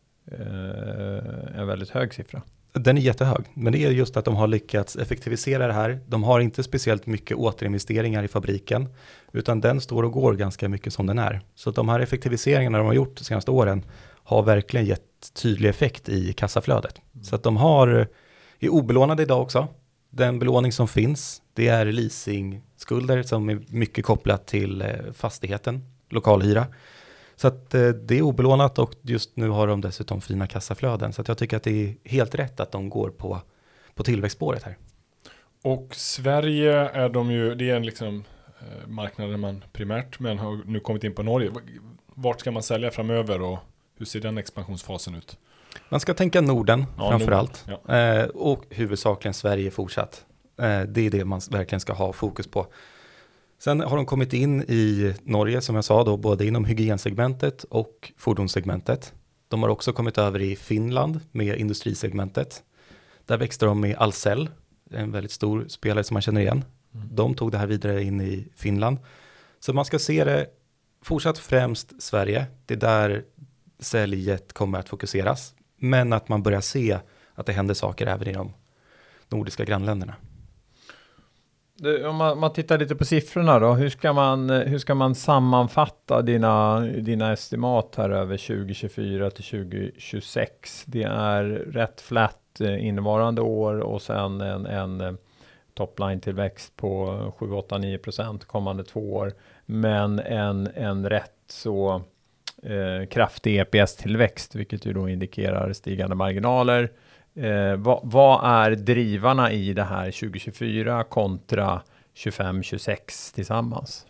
en väldigt hög siffra. Den är jättehög, men det är just att de har lyckats effektivisera det här. De har inte speciellt mycket återinvesteringar i fabriken, utan den står och går ganska mycket som den är. Så de här effektiviseringarna de har gjort de senaste åren har verkligen gett tydlig effekt i kassaflödet. Så att de är obelånade idag också. Den belåning som finns, det är leasingskulder som är mycket kopplat till fastigheten, lokalhyra. Så att det är obelånat, och just nu har de dessutom fina kassaflöden. Så att jag tycker att det är helt rätt att de går på tillväxtspåret här. Och Sverige är det är en liksom marknad där man primärt, men har nu kommit in på Norge. Vart ska man sälja framöver och hur ser den expansionsfasen ut? Man ska tänka Norden framförallt. Ja. Och huvudsakligen Sverige fortsatt. Det är det man verkligen ska ha fokus på. Sen har de kommit in i Norge, som jag sa då, både inom hygiensegmentet och fordonssegmentet. De har också kommit över i Finland med industrisegmentet. Där växte de med Ahlsell, en väldigt stor spelare som man känner igen. De tog det här vidare in i Finland. Så man ska se det fortsatt främst Sverige. Det är där säljet kommer att fokuseras. Men att man börjar se att det händer saker även i de nordiska grannländerna. Om man tittar lite på siffrorna då, hur ska man sammanfatta dina estimat här över 2024 till 2026? Det är rätt flat innevarande år och sen en topline-tillväxt på 7-8-9% kommande 2 år, men en rätt så kraftig EPS-tillväxt, vilket ju då indikerar stigande marginaler. Vad är drivarna i det här 2024 kontra 25-26 tillsammans?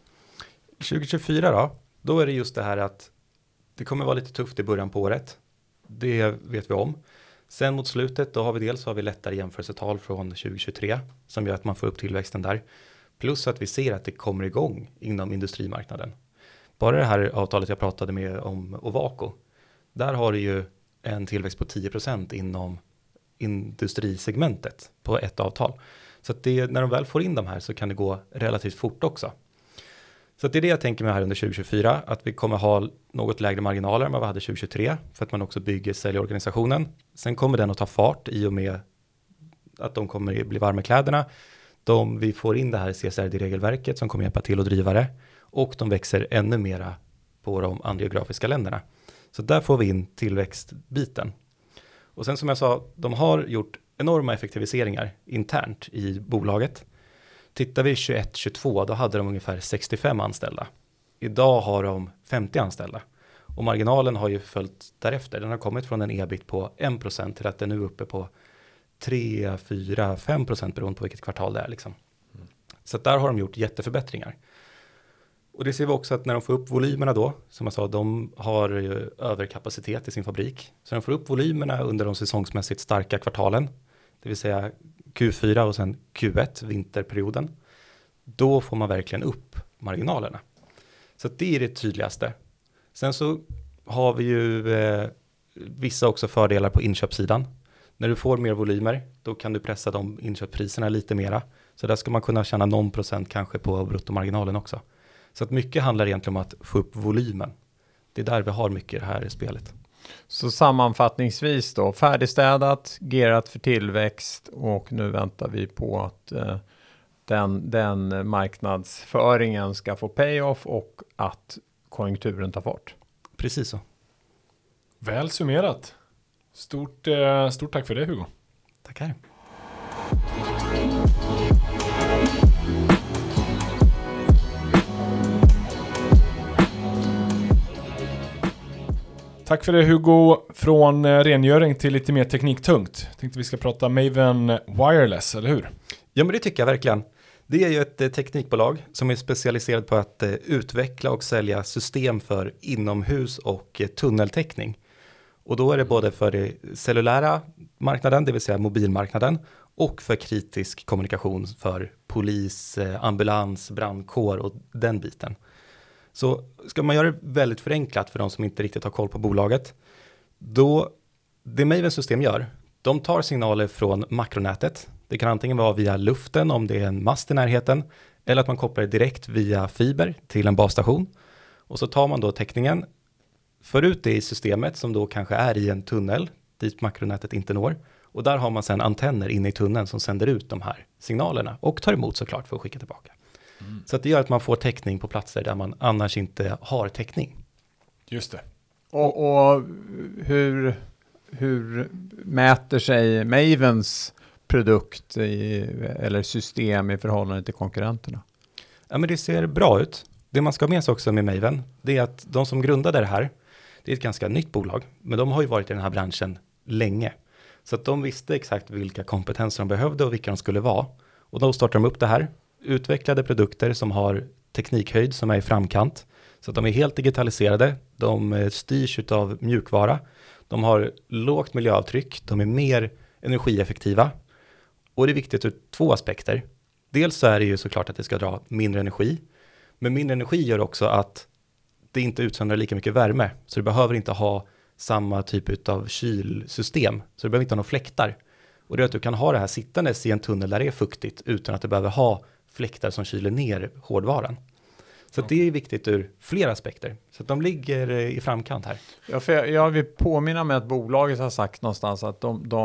2024 då är det just det här att det kommer vara lite tufft i början på året. Det vet vi om. Sen mot slutet då har vi lättare jämförelsetal från 2023 som gör att man får upp tillväxten där. Plus att vi ser att det kommer igång inom industrimarknaden. Bara det här avtalet jag pratade med om Ovako, där har det ju en tillväxt på 10% inom industrisegmentet på ett avtal. Så att när de väl får in de här så kan det gå relativt fort också. Så att det är det jag tänker mig här under 2024, att vi kommer ha något lägre marginaler än vad vi hade 2023 för att man också bygger säljorganisationen. Sen kommer den att ta fart i och med att de kommer bli varma i kläderna. Vi får in det här CSRD-regelverket som kommer hjälpa till att driva det och de växer ännu mera på de andra geografiska länderna. Så där får vi in tillväxtbiten. Och sen som jag sa, de har gjort enorma effektiviseringar internt i bolaget. Tittar vi 21-22, då hade de ungefär 65 anställda. Idag har de 50 anställda. Och marginalen har ju följt därefter. Den har kommit från en ebit på 1% till att den nu är uppe på 3, 4, 5% beroende på vilket kvartal det är. Liksom. Så där har de gjort jätteförbättringar. Och det ser vi också att när de får upp volymerna då, som jag sa, de har ju överkapacitet i sin fabrik. Så när de får upp volymerna under de säsongsmässigt starka kvartalen, det vill säga Q4 och sen Q1, vinterperioden, då får man verkligen upp marginalerna. Så det är det tydligaste. Sen så har vi ju vissa också fördelar på inköpssidan. När du får mer volymer, då kan du pressa de inköpspriserna lite mera. Så där ska man kunna tjäna någon procent kanske på bruttomarginalen också. Så att mycket handlar egentligen om att få upp volymen. Det är där vi har mycket i det här spelet. Så sammanfattningsvis då, färdigstädat, gearat för tillväxt och nu väntar vi på att den marknadsföringen ska få payoff och att konjunkturen tar fart. Precis så. Väl summerat. Stort tack för det, Hugo. Tackar. Tack för det, Hugo. Från rengöring till lite mer tekniktungt. Tänkte vi ska prata Maven Wireless, eller hur? Ja, men det tycker jag verkligen. Det är ju ett teknikbolag som är specialiserat på att utveckla och sälja system för inomhus- och tunneltäckning. Och då är det både för det cellulära marknaden, det vill säga mobilmarknaden, och för kritisk kommunikation för polis, ambulans, brandkår och den biten. Så ska man göra det väldigt förenklat för de som inte riktigt har koll på bolaget, då det Maven system gör, de tar signaler från makronätet. Det kan antingen vara via luften om det är en mast i närheten, eller att man kopplar det direkt via fiber till en basstation. Och så tar man då täckningen, för ut det i systemet som då kanske är i en tunnel dit makronätet inte når. Och där har man sedan antenner inne i tunneln som sänder ut de här signalerna och tar emot såklart för att skicka tillbaka. Så att det gör att man får täckning på platser där man annars inte har täckning. Just det. Och hur mäter sig Mavens produkt eller system i förhållande till konkurrenterna? Ja, men det ser bra ut. Det man ska ha med sig också med Maven, det är att de som grundade det här, det är ett ganska nytt bolag, men de har ju varit i den här branschen länge. Så att de visste exakt vilka kompetenser de behövde och vilka de skulle vara. Och då startade de upp det här, utvecklade produkter som har teknikhöjd som är i framkant. Så att de är helt digitaliserade, de styrs av mjukvara, de har lågt miljöavtryck, de är mer energieffektiva. Och det är viktigt ur 2 aspekter. Dels så är det ju såklart att det ska dra mindre energi, men mindre energi gör också att det inte utsöndrar lika mycket värme. Så du behöver inte ha samma typ av kylsystem. Så du behöver inte ha några fläktar. Och det är att du kan ha det här sittandes i en tunnel där det är fuktigt utan att du behöver ha fläktar som kyler ner hårdvaran. Så det är viktigt ur flera aspekter. Så att de ligger i framkant här. Ja, för jag vill påminna mig att bolaget har sagt någonstans att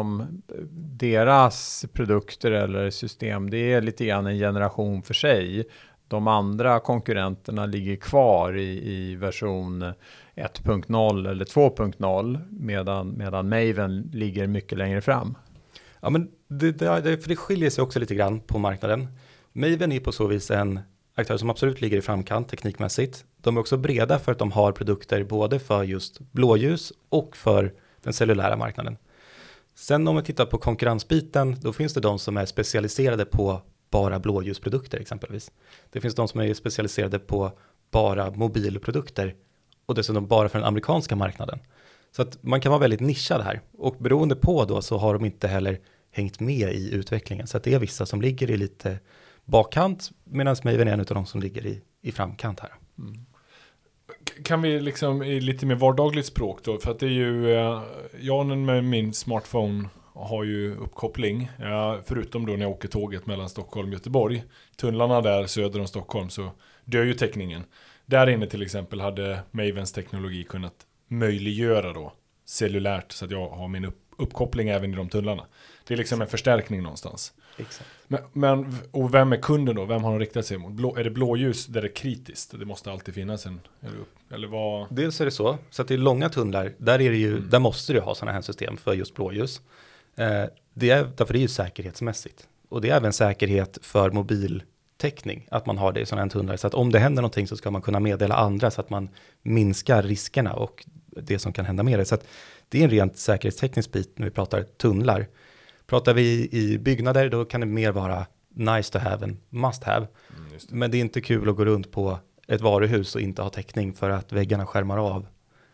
deras produkter eller system, det är lite grann en generation för sig. De andra konkurrenterna ligger kvar i version 1.0 eller 2.0 medan Maven ligger mycket längre fram. Ja, men det skiljer sig också lite grann på marknaden. Maven är på så vis en aktör som absolut ligger i framkant teknikmässigt. De är också breda för att de har produkter både för just blåljus och för den cellulära marknaden. Sen om vi tittar på konkurrensbiten, då finns det de som är specialiserade på bara blåljusprodukter exempelvis. Det finns de som är specialiserade på bara mobilprodukter och dessutom bara för den amerikanska marknaden. Så att man kan vara väldigt nischad här och beroende på då så har de inte heller hängt med i utvecklingen. Så att det är vissa som ligger i lite bakkant medan Maven är en av de som ligger i framkant här. Mm. Kan vi liksom i lite mer vardagligt språk då, för att det är ju jag med min smartphone har ju uppkoppling, förutom då när jag åker tåget mellan Stockholm och Göteborg. Tunnlarna där söder om Stockholm så dör ju täckningen. Där inne till exempel hade Mavens teknologi kunnat möjliggöra då cellulärt så att jag har min uppkoppling även i de tunnlarna. Det är liksom en förstärkning någonstans. Exakt. Men och vem är kunden då? Vem har de riktat sig mot? Är det blåljus där det är kritiskt? Det måste alltid finnas eller vad? Dels är det så att det är långa tunnlar, där är det ju, där måste du ha sådana här system för just blåljus. Därför det är ju säkerhetsmässigt. Och det är även säkerhet för mobiltäckning, att man har det i sådana här tunnlar. Så att om det händer någonting så ska man kunna meddela andra så att man minskar riskerna och det som kan hända med det. Så att det är en rent säkerhetsteknisk bit när vi pratar tunnlar. Pratar vi i byggnader då kan det mer vara nice to have än must have. Men det är inte kul att gå runt på ett varuhus och inte ha täckning för att väggarna skärmar av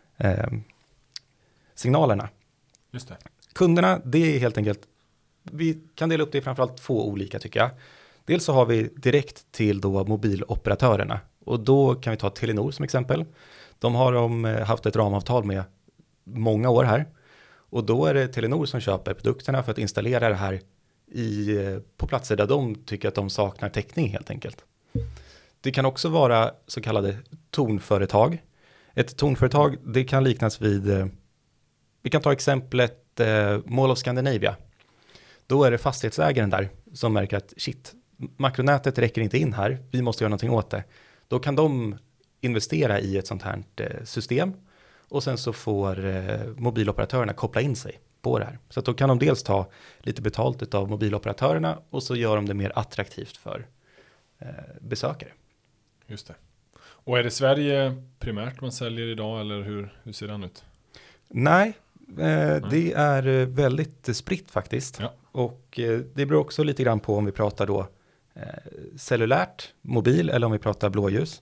signalerna. Just det. Kunderna, det är helt enkelt, vi kan dela upp det i framförallt två olika tycker jag. Dels så har vi direkt till då mobiloperatörerna och då kan vi ta Telenor som exempel. De har haft ett ramavtal med många år här och då är det Telenor som köper produkterna för att installera det här på platser där de tycker att de saknar täckning helt enkelt. Det kan också vara så kallade tornföretag. Ett tornföretag, det kan liknas vid, vi kan ta exemplet Mall of Scandinavia. Då är det fastighetsägaren där som märker att shit, makronätet räcker inte in här, vi måste göra någonting åt det. Då kan de investera i ett sånt här system och sen så får mobiloperatörerna koppla in sig på det här. Så att då kan de dels ta lite betalt av mobiloperatörerna och så gör de det mer attraktivt för besökare. Just det. Och är det Sverige primärt man säljer idag eller hur ser den ut? Nej, det är väldigt spritt faktiskt. Ja. Och det beror också lite grann på om vi pratar då cellulärt, mobil eller om vi pratar blåljus.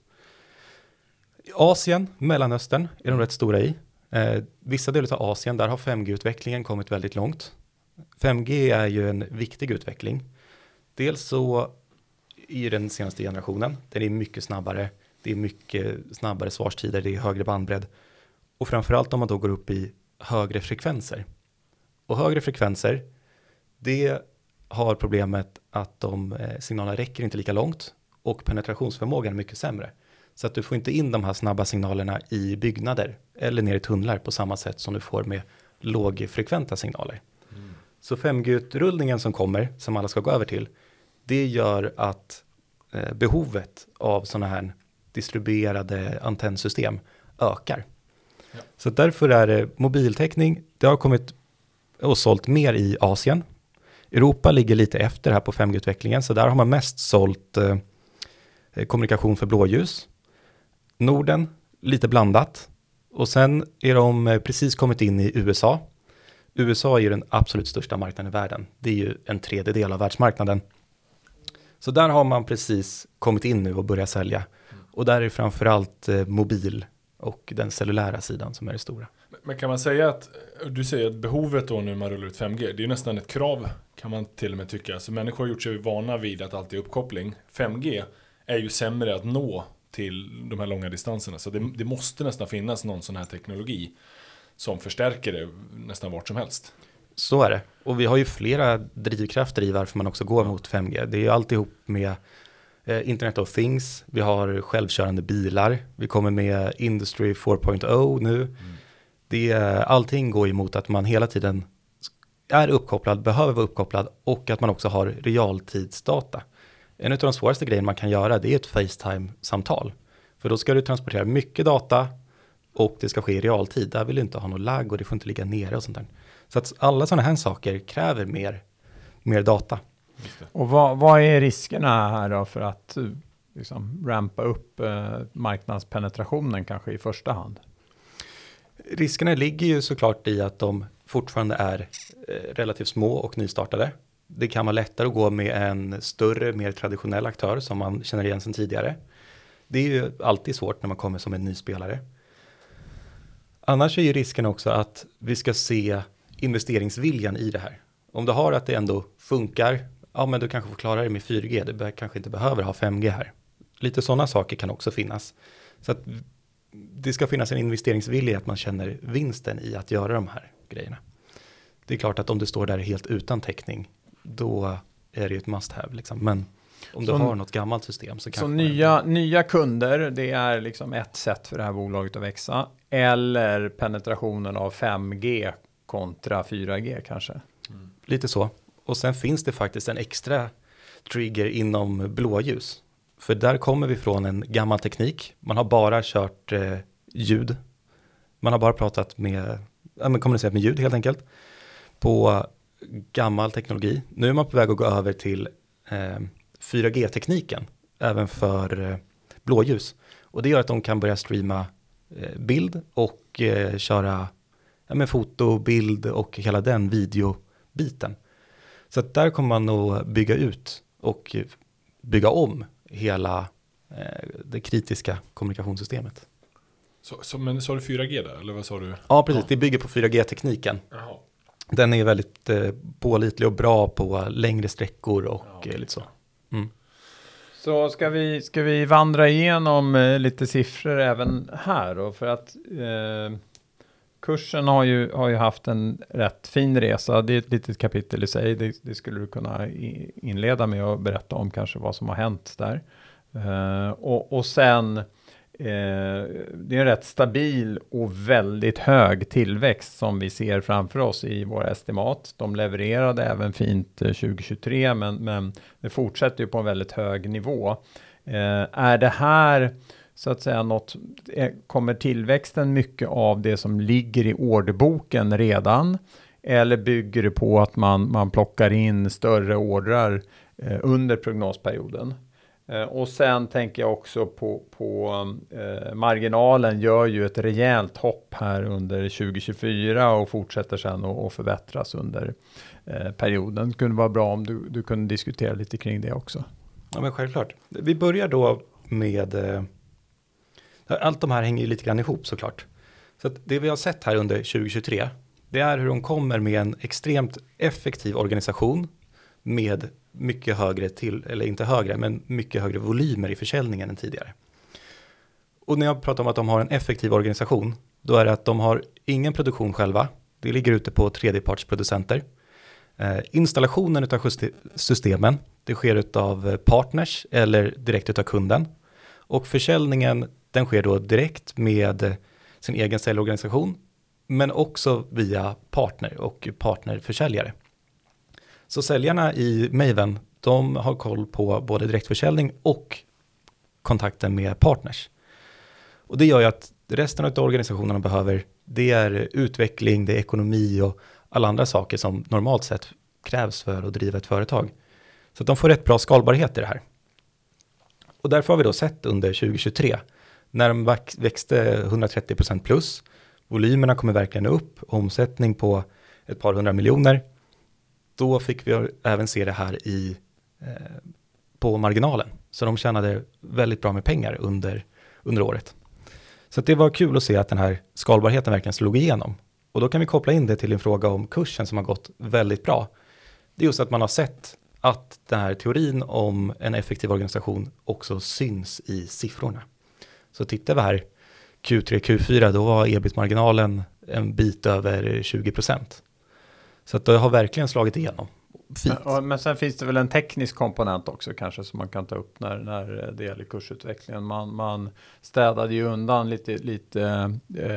Asien, Mellanöstern är de rätt stora i. Vissa delar av Asien, där har 5G-utvecklingen kommit väldigt långt. 5G är ju en viktig utveckling. Dels så i den senaste generationen, den är mycket snabbare. Det är mycket snabbare svarstider, det är högre bandbredd. Och framförallt om man då går upp i högre frekvenser. Och högre frekvenser, det har problemet att de signalerna räcker inte lika långt och penetrationsförmågan är mycket sämre. Så att du får inte in de här snabba signalerna i byggnader eller ner i tunnlar på samma sätt som du får med lågfrekventa signaler. Mm. Så 5G-utrullningen som kommer, som alla ska gå över till, det gör att behovet av sådana här distribuerade antennsystem ökar. Ja. Så därför är det mobiltäckning, det har kommit och sålt mer i Asien. Europa ligger lite efter här på 5G-utvecklingen, så där har man mest sålt kommunikation för blåljus. Norden, lite blandat. Och sen är de precis kommit in i USA. USA är ju den absolut största marknaden i världen. Det är ju en tredjedel av världsmarknaden. Så där har man precis kommit in nu och börjat sälja. Och där är framförallt mobil och den cellulära sidan som är det stora. Men kan man säga att, du säger att behovet då nu när man rullar ut 5G, det är ju nästan ett krav kan man till och med tycka. Alltså människor har gjort sig vana vid att alltid är uppkoppling. 5G är ju sämre att nå till de här långa distanserna. Så det måste nästan finnas någon sån här teknologi som förstärker det nästan vart som helst. Så är det. Och vi har ju flera drivkrafter i varför man också går mot 5G. Det är ju alltihop med Internet of Things, vi har självkörande bilar, vi kommer med Industry 4.0 nu. Allting går emot att man hela tiden är uppkopplad, behöver vara uppkopplad och att man också har realtidsdata. En av de svåraste grejerna man kan göra, det är ett FaceTime-samtal. För då ska du transportera mycket data och det ska ske i realtid. Där vill du inte ha någon lagg och det får inte ligga nere och sånt där. Så att alla sådana här saker kräver mer data. Och vad är riskerna här då för att liksom rampa upp marknadspenetrationen kanske i första hand? Riskerna ligger ju såklart i att de fortfarande är relativt små och nystartade. Det kan vara lättare att gå med en större, mer traditionell aktör som man känner igen sedan tidigare. Det är ju alltid svårt när man kommer som en ny spelare. Annars är ju risken också att vi ska se investeringsviljan i det här. Om du har att det ändå funkar, ja men du kanske får klara det med 4G, du kanske inte behöver ha 5G här. Lite sådana saker kan också finnas. Så att det ska finnas en investeringsvilja att man känner vinsten i att göra de här grejerna. Det är klart att om du står där helt utan täckning, då är det ju ett must have liksom. Men om du har något gammalt system så kanske... Så nya kunder, det är liksom ett sätt för det här bolaget att växa. Eller penetrationen av 5G kontra 4G kanske. Lite så. Och sen finns det faktiskt en extra trigger inom blåljus. För där kommer vi från en gammal teknik. Man har bara kört ljud. Man har bara pratat kommunicerat med ljud helt enkelt. På gammal teknologi. Nu är man på väg att gå över till 4G-tekniken. Även för blåljus. Och det gör att de kan börja streama bild och köra foto, bild och hela den videobiten. Så att där kommer man att bygga ut och bygga om hela det kritiska kommunikationssystemet. Men sa du 4G där, eller vad sa du? Ja, precis. Det bygger på 4G-tekniken. Jaha. Den är väldigt pålitlig och bra på längre sträckor och lite så. Mm. Så ska vi vandra igenom lite siffror även här då, för att kursen har ju haft en rätt fin resa. Det är ett litet kapitel i sig. Det skulle du kunna inleda med och berätta om kanske vad som har hänt där. Och sen det är en rätt stabil och väldigt hög tillväxt som vi ser framför oss i våra estimat. De levererade även fint 2023 men det fortsätter ju på en väldigt hög nivå. Är det här så att säga kommer tillväxten mycket av det som ligger i orderboken redan, eller bygger det på att man plockar in större ordrar under prognosperioden? Och sen tänker jag också på marginalen gör ju ett rejält hopp här under 2024 och fortsätter sen att förbättras under perioden. Det kunde vara bra om du kunde diskutera lite kring det också. Ja, men självklart. Vi börjar då med allt de här hänger ju lite grann ihop såklart. Så att det vi har sett här under 2023, det är hur de kommer med en extremt effektiv organisation med mycket högre eller inte högre, men mycket högre volymer i försäljningen än tidigare. Och när jag pratar om att de har en effektiv organisation, då är det att de har ingen produktion själva. Det ligger ute på tredjepartsproducenter. Installationen av systemen, det sker av partners eller direkt av kunden. Och försäljningen, den sker då direkt med sin egen säljorganisation, men också via partner och partnerförsäljare. Så säljarna i Maven, de har koll på både direktförsäljning och kontakten med partners. Och det gör ju att resten av organisationerna behöver, det är utveckling, det är ekonomi och alla andra saker som normalt sett krävs för att driva ett företag. Så att de får rätt bra skalbarhet i det här. Och därför har vi då sett under 2023, när de växte 130% plus, volymerna kommer verkligen upp, omsättning på ett par 100 miljoner. Då fick vi även se det här på marginalen. Så de tjänade väldigt bra med pengar under året. Så att det var kul att se att den här skalbarheten verkligen slog igenom. Och då kan vi koppla in det till en fråga om kursen som har gått väldigt bra. Det är just att man har sett att den här teorin om en effektiv organisation också syns i siffrorna. Så tittar vi här Q3, Q4, då var ebit-marginalen en bit över 20%. Så att det har verkligen slagit igenom. fint. Men sen finns det väl en teknisk komponent också kanske som man kan ta upp när det gäller kursutvecklingen. Man städade ju undan lite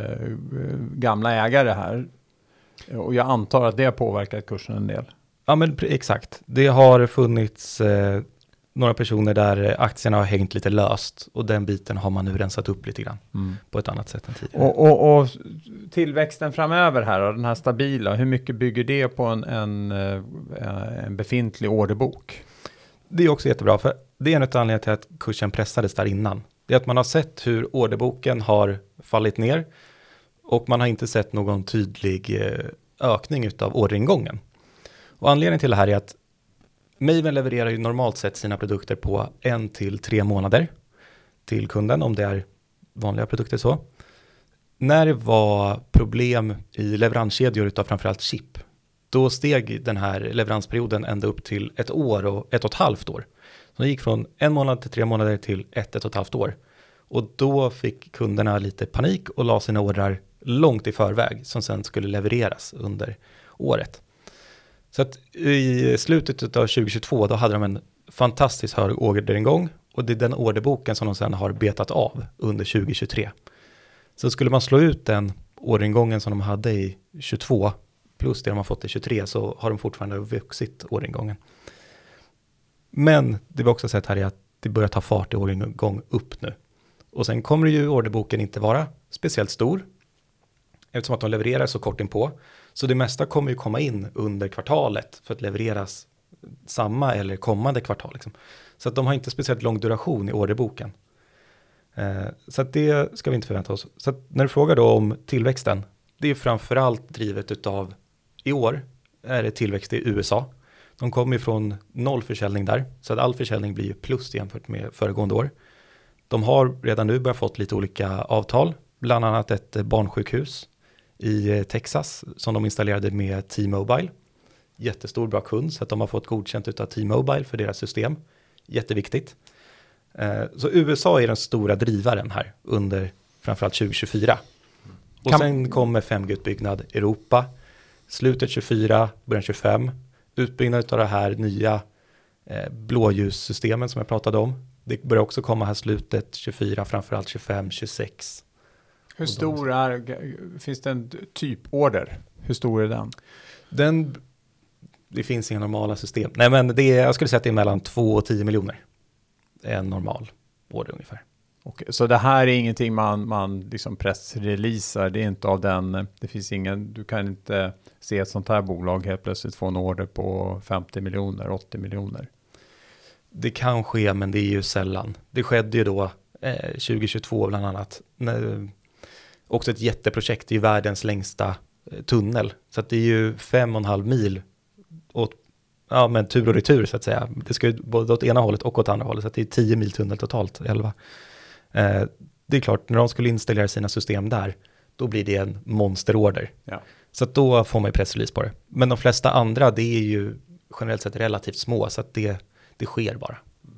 gamla ägare här. Och jag antar att det har påverkat kursen en del. Ja, men exakt. Det har funnits några personer där aktierna har hängt lite löst och den biten har man nu rensat upp lite grann på ett annat sätt än tidigare. Och tillväxten framöver här och den här stabila, hur mycket bygger det på en befintlig orderbok? Det är också jättebra, för det är en av anledningarna till att kursen pressades där innan. Det är att man har sett hur orderboken har fallit ner och man har inte sett någon tydlig ökning utav orderingången. Och anledningen till det här är att Maven levererar ju normalt sett sina produkter på 1 till 3 månader till kunden, om det är vanliga produkter så. När det var problem i leveranskedjor utav framförallt chip, då steg den här leveransperioden ända upp till 1 år och 1,5 år. Så det gick från 1 månad till 3 månader till 1,5 år. Och då fick kunderna lite panik och la sina ordrar långt i förväg som sen skulle levereras under året. Så att i slutet av 2022 då hade de en fantastiskt hög orderingång och det är den orderboken som de sen har betat av under 2023. Så skulle man slå ut den orderingången som de hade i 22 plus det de har fått i 23 så har de fortfarande vuxit orderingången. Men det vi också sett här är att det börjar ta fart i orderingång upp nu. Och sen kommer ju orderboken inte vara speciellt stor eftersom att de levererar så kort inpå. Så det mesta kommer ju komma in under kvartalet för att levereras samma eller kommande kvartal. Liksom. Så att de har inte speciellt lång duration i orderboken. Så att det ska vi inte förvänta oss. Så att när du frågar då om tillväxten, det är framförallt drivet utav, i år är det tillväxt i USA. De kommer ju från 0 försäljning där, så att all försäljning blir ju plus jämfört med föregående år. De har redan nu börjat fått lite olika avtal, bland annat ett barnsjukhus i Texas som de installerade med T-Mobile. Jättestor bra kund så att de har fått godkänt utav T-Mobile för deras system. Jätteviktigt. Så USA är den stora drivaren här under framförallt 2024. Och sen kommer 5G-utbyggnad Europa. Slutet 24, början 25. Utbyggnad av det här nya blåljussystemen som jag pratade om. Det börjar också komma här slutet 24, framförallt 25, 26. Hur stor finns det en typorder? Hur stor är den? Det finns inga normala system. Nej, men jag skulle säga att det är mellan 2 och 10 miljoner. En normal order ungefär. Okej, så det här är ingenting man liksom pressreleasar. Det är inte av den, det finns ingen, du kan inte se ett sånt här bolag helt plötsligt få en order på 50 miljoner, 80 miljoner. Det kan ske, men det är ju sällan. Det skedde ju då 2022 bland annat. Också ett jätteprojekt, det är ju världens längsta tunnel. Så att det är ju 5,5 mil åt, ja, men tur och retur så att säga. Det ska ju både åt ena hållet och åt andra hållet, så att det är 10 mil tunnel totalt, 11. Det är klart, när de skulle installera sina system där, då blir det en monsterorder. Ja. Så att då får man ju pressrelease på det. Men de flesta andra, det är ju generellt sett relativt små, så att det sker bara.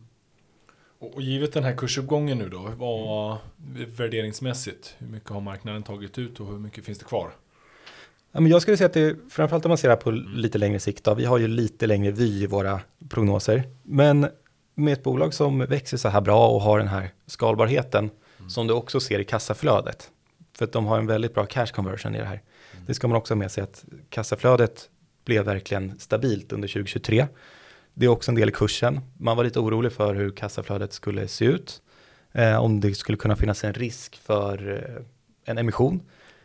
Och givet den här kursuppgången nu då, vad värderingsmässigt, hur mycket har marknaden tagit ut och hur mycket finns det kvar? Ja, men jag skulle säga att det, framförallt om man ser på lite längre sikt då, vi har ju lite längre vy i våra prognoser, men med ett bolag som växer så här bra och har den här skalbarheten som du också ser i kassaflödet, för att de har en väldigt bra cash conversion i det här. Det ska man också ha med sig, att kassaflödet blev verkligen stabilt under 2023. Det är också en del i kursen. Man var lite orolig för hur kassaflödet skulle se ut. Om det skulle kunna finnas en risk för en emission.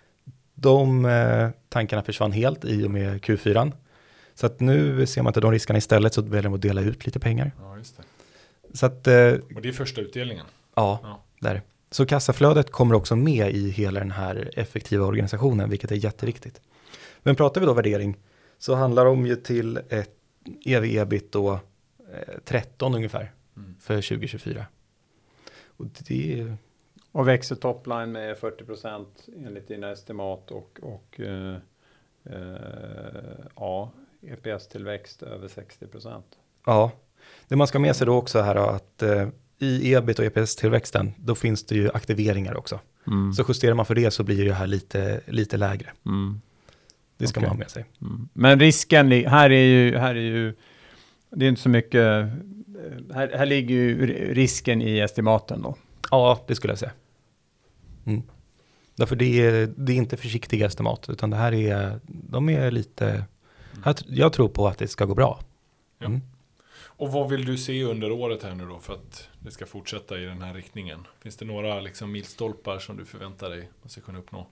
De tankarna försvann helt i och med Q4. Så att nu ser man inte de riskerna, istället så väljer de att dela ut lite pengar. Ja, just det. Så att, och det är första utdelningen? Ja, där. Så kassaflödet kommer också med i hela den här effektiva organisationen, vilket är jätteviktigt. Men pratar vi då värdering, så handlar det om ju till ett EV/EBIT då 13 ungefär för 2024. Och det och växer topline med 40% enligt dina estimat och EPS-tillväxt över 60%. Ja, det man ska med sig då också här att i EBIT och EPS-tillväxten då finns det ju aktiveringar också. Så justerar man för det så blir det här lite lägre. Det ska man ha med sig. Men risken här är ju det är inte så mycket, här ligger ju risken i estimaten då. Ja, det skulle jag säga. Därför det är inte försiktiga estimat, utan det här de är lite, jag tror på att det ska gå bra. Ja. Och vad vill du se under året här nu då för att det ska fortsätta i den här riktningen? Finns det några liksom milstolpar som du förväntar dig att ska kunna uppnå?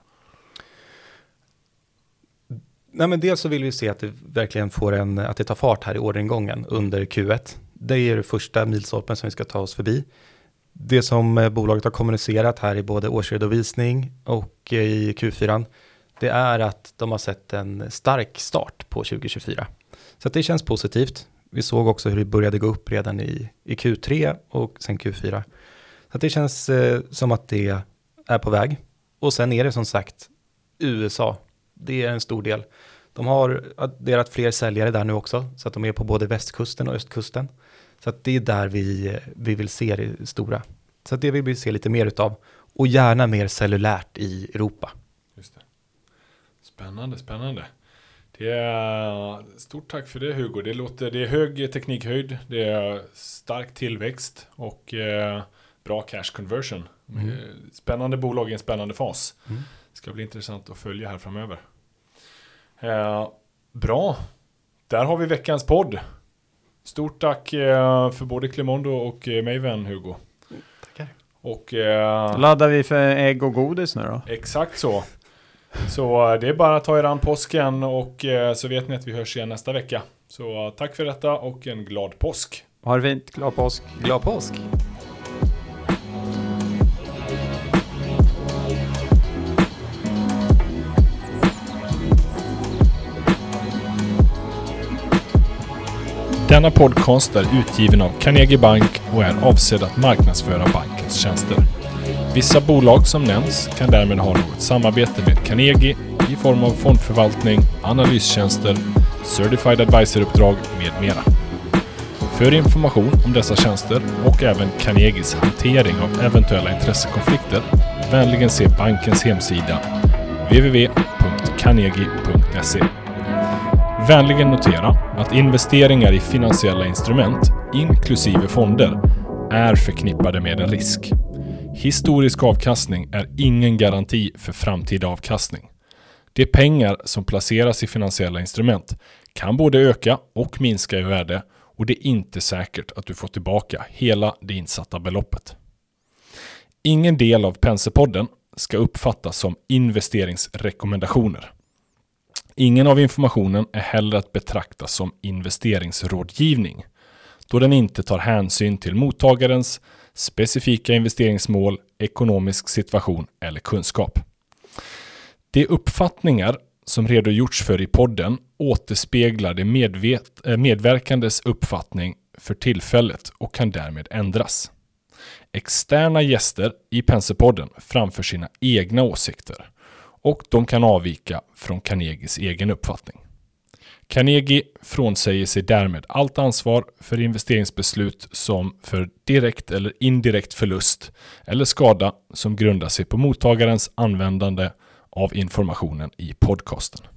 Nej, men dels så vill vi se att det verkligen att det tar fart här i orderingången under Q1. Det är det första milstolpen som vi ska ta oss förbi. Det som bolaget har kommunicerat här i både årsredovisning och i Q4, det är att de har sett en stark start på 2024. Så att det känns positivt. Vi såg också hur det började gå upp redan i Q3 och sen Q4. Så att det känns som att det är på väg. Och sen är det som sagt USA. Det är en stor del. De har adderat fler säljare där nu också. Så att de är på både västkusten och östkusten. Så att det är där vi vill se det stora. Så att det vill vi se lite mer utav. Och gärna mer cellulärt i Europa. Just det. Spännande. Det är stort tack för det, Hugo. Det är hög teknikhöjd, det är stark tillväxt och bra cash conversion. Spännande bolag i en spännande fas. Det ska bli intressant att följa här framöver. Bra. Där har vi veckans podd. Stort tack för både Clemondo och Maven, Hugo. Tackar. Och laddar vi för ägg och godis nu då? Exakt så. Så det är bara att ta er an påsken och så vet ni att vi hörs igen nästa vecka. Så tack för detta och en glad påsk. Ha det fint. Glad påsk. Glad påsk. Denna podcast är utgiven av Carnegie Bank och är avsedd att marknadsföra bankens tjänster. Vissa bolag som nämns kan därmed ha något samarbete med Carnegie i form av fondförvaltning, analystjänster, certified advisor-uppdrag med mera. För information om dessa tjänster och även Carnegies hantering av eventuella intressekonflikter, vänligen se bankens hemsida www.carnegie.se. Vänligen notera att investeringar i finansiella instrument, inklusive fonder, är förknippade med en risk. Historisk avkastning är ingen garanti för framtida avkastning. De pengar som placeras i finansiella instrument kan både öka och minska i värde och det är inte säkert att du får tillbaka hela det insatta beloppet. Ingen del av Penserpodden ska uppfattas som investeringsrekommendationer. Ingen av informationen är heller att betrakta som investeringsrådgivning, då den inte tar hänsyn till mottagarens specifika investeringsmål, ekonomisk situation eller kunskap. De uppfattningar som redogjorts för i podden återspeglar det medverkandes uppfattning för tillfället och kan därmed ändras. Externa gäster i Penserpodden framför sina egna åsikter och de kan avvika från Carnegies egen uppfattning. Carnegie frånsäger sig därmed allt ansvar för investeringsbeslut som för direkt eller indirekt förlust eller skada som grundar sig på mottagarens användande av informationen i podcasten.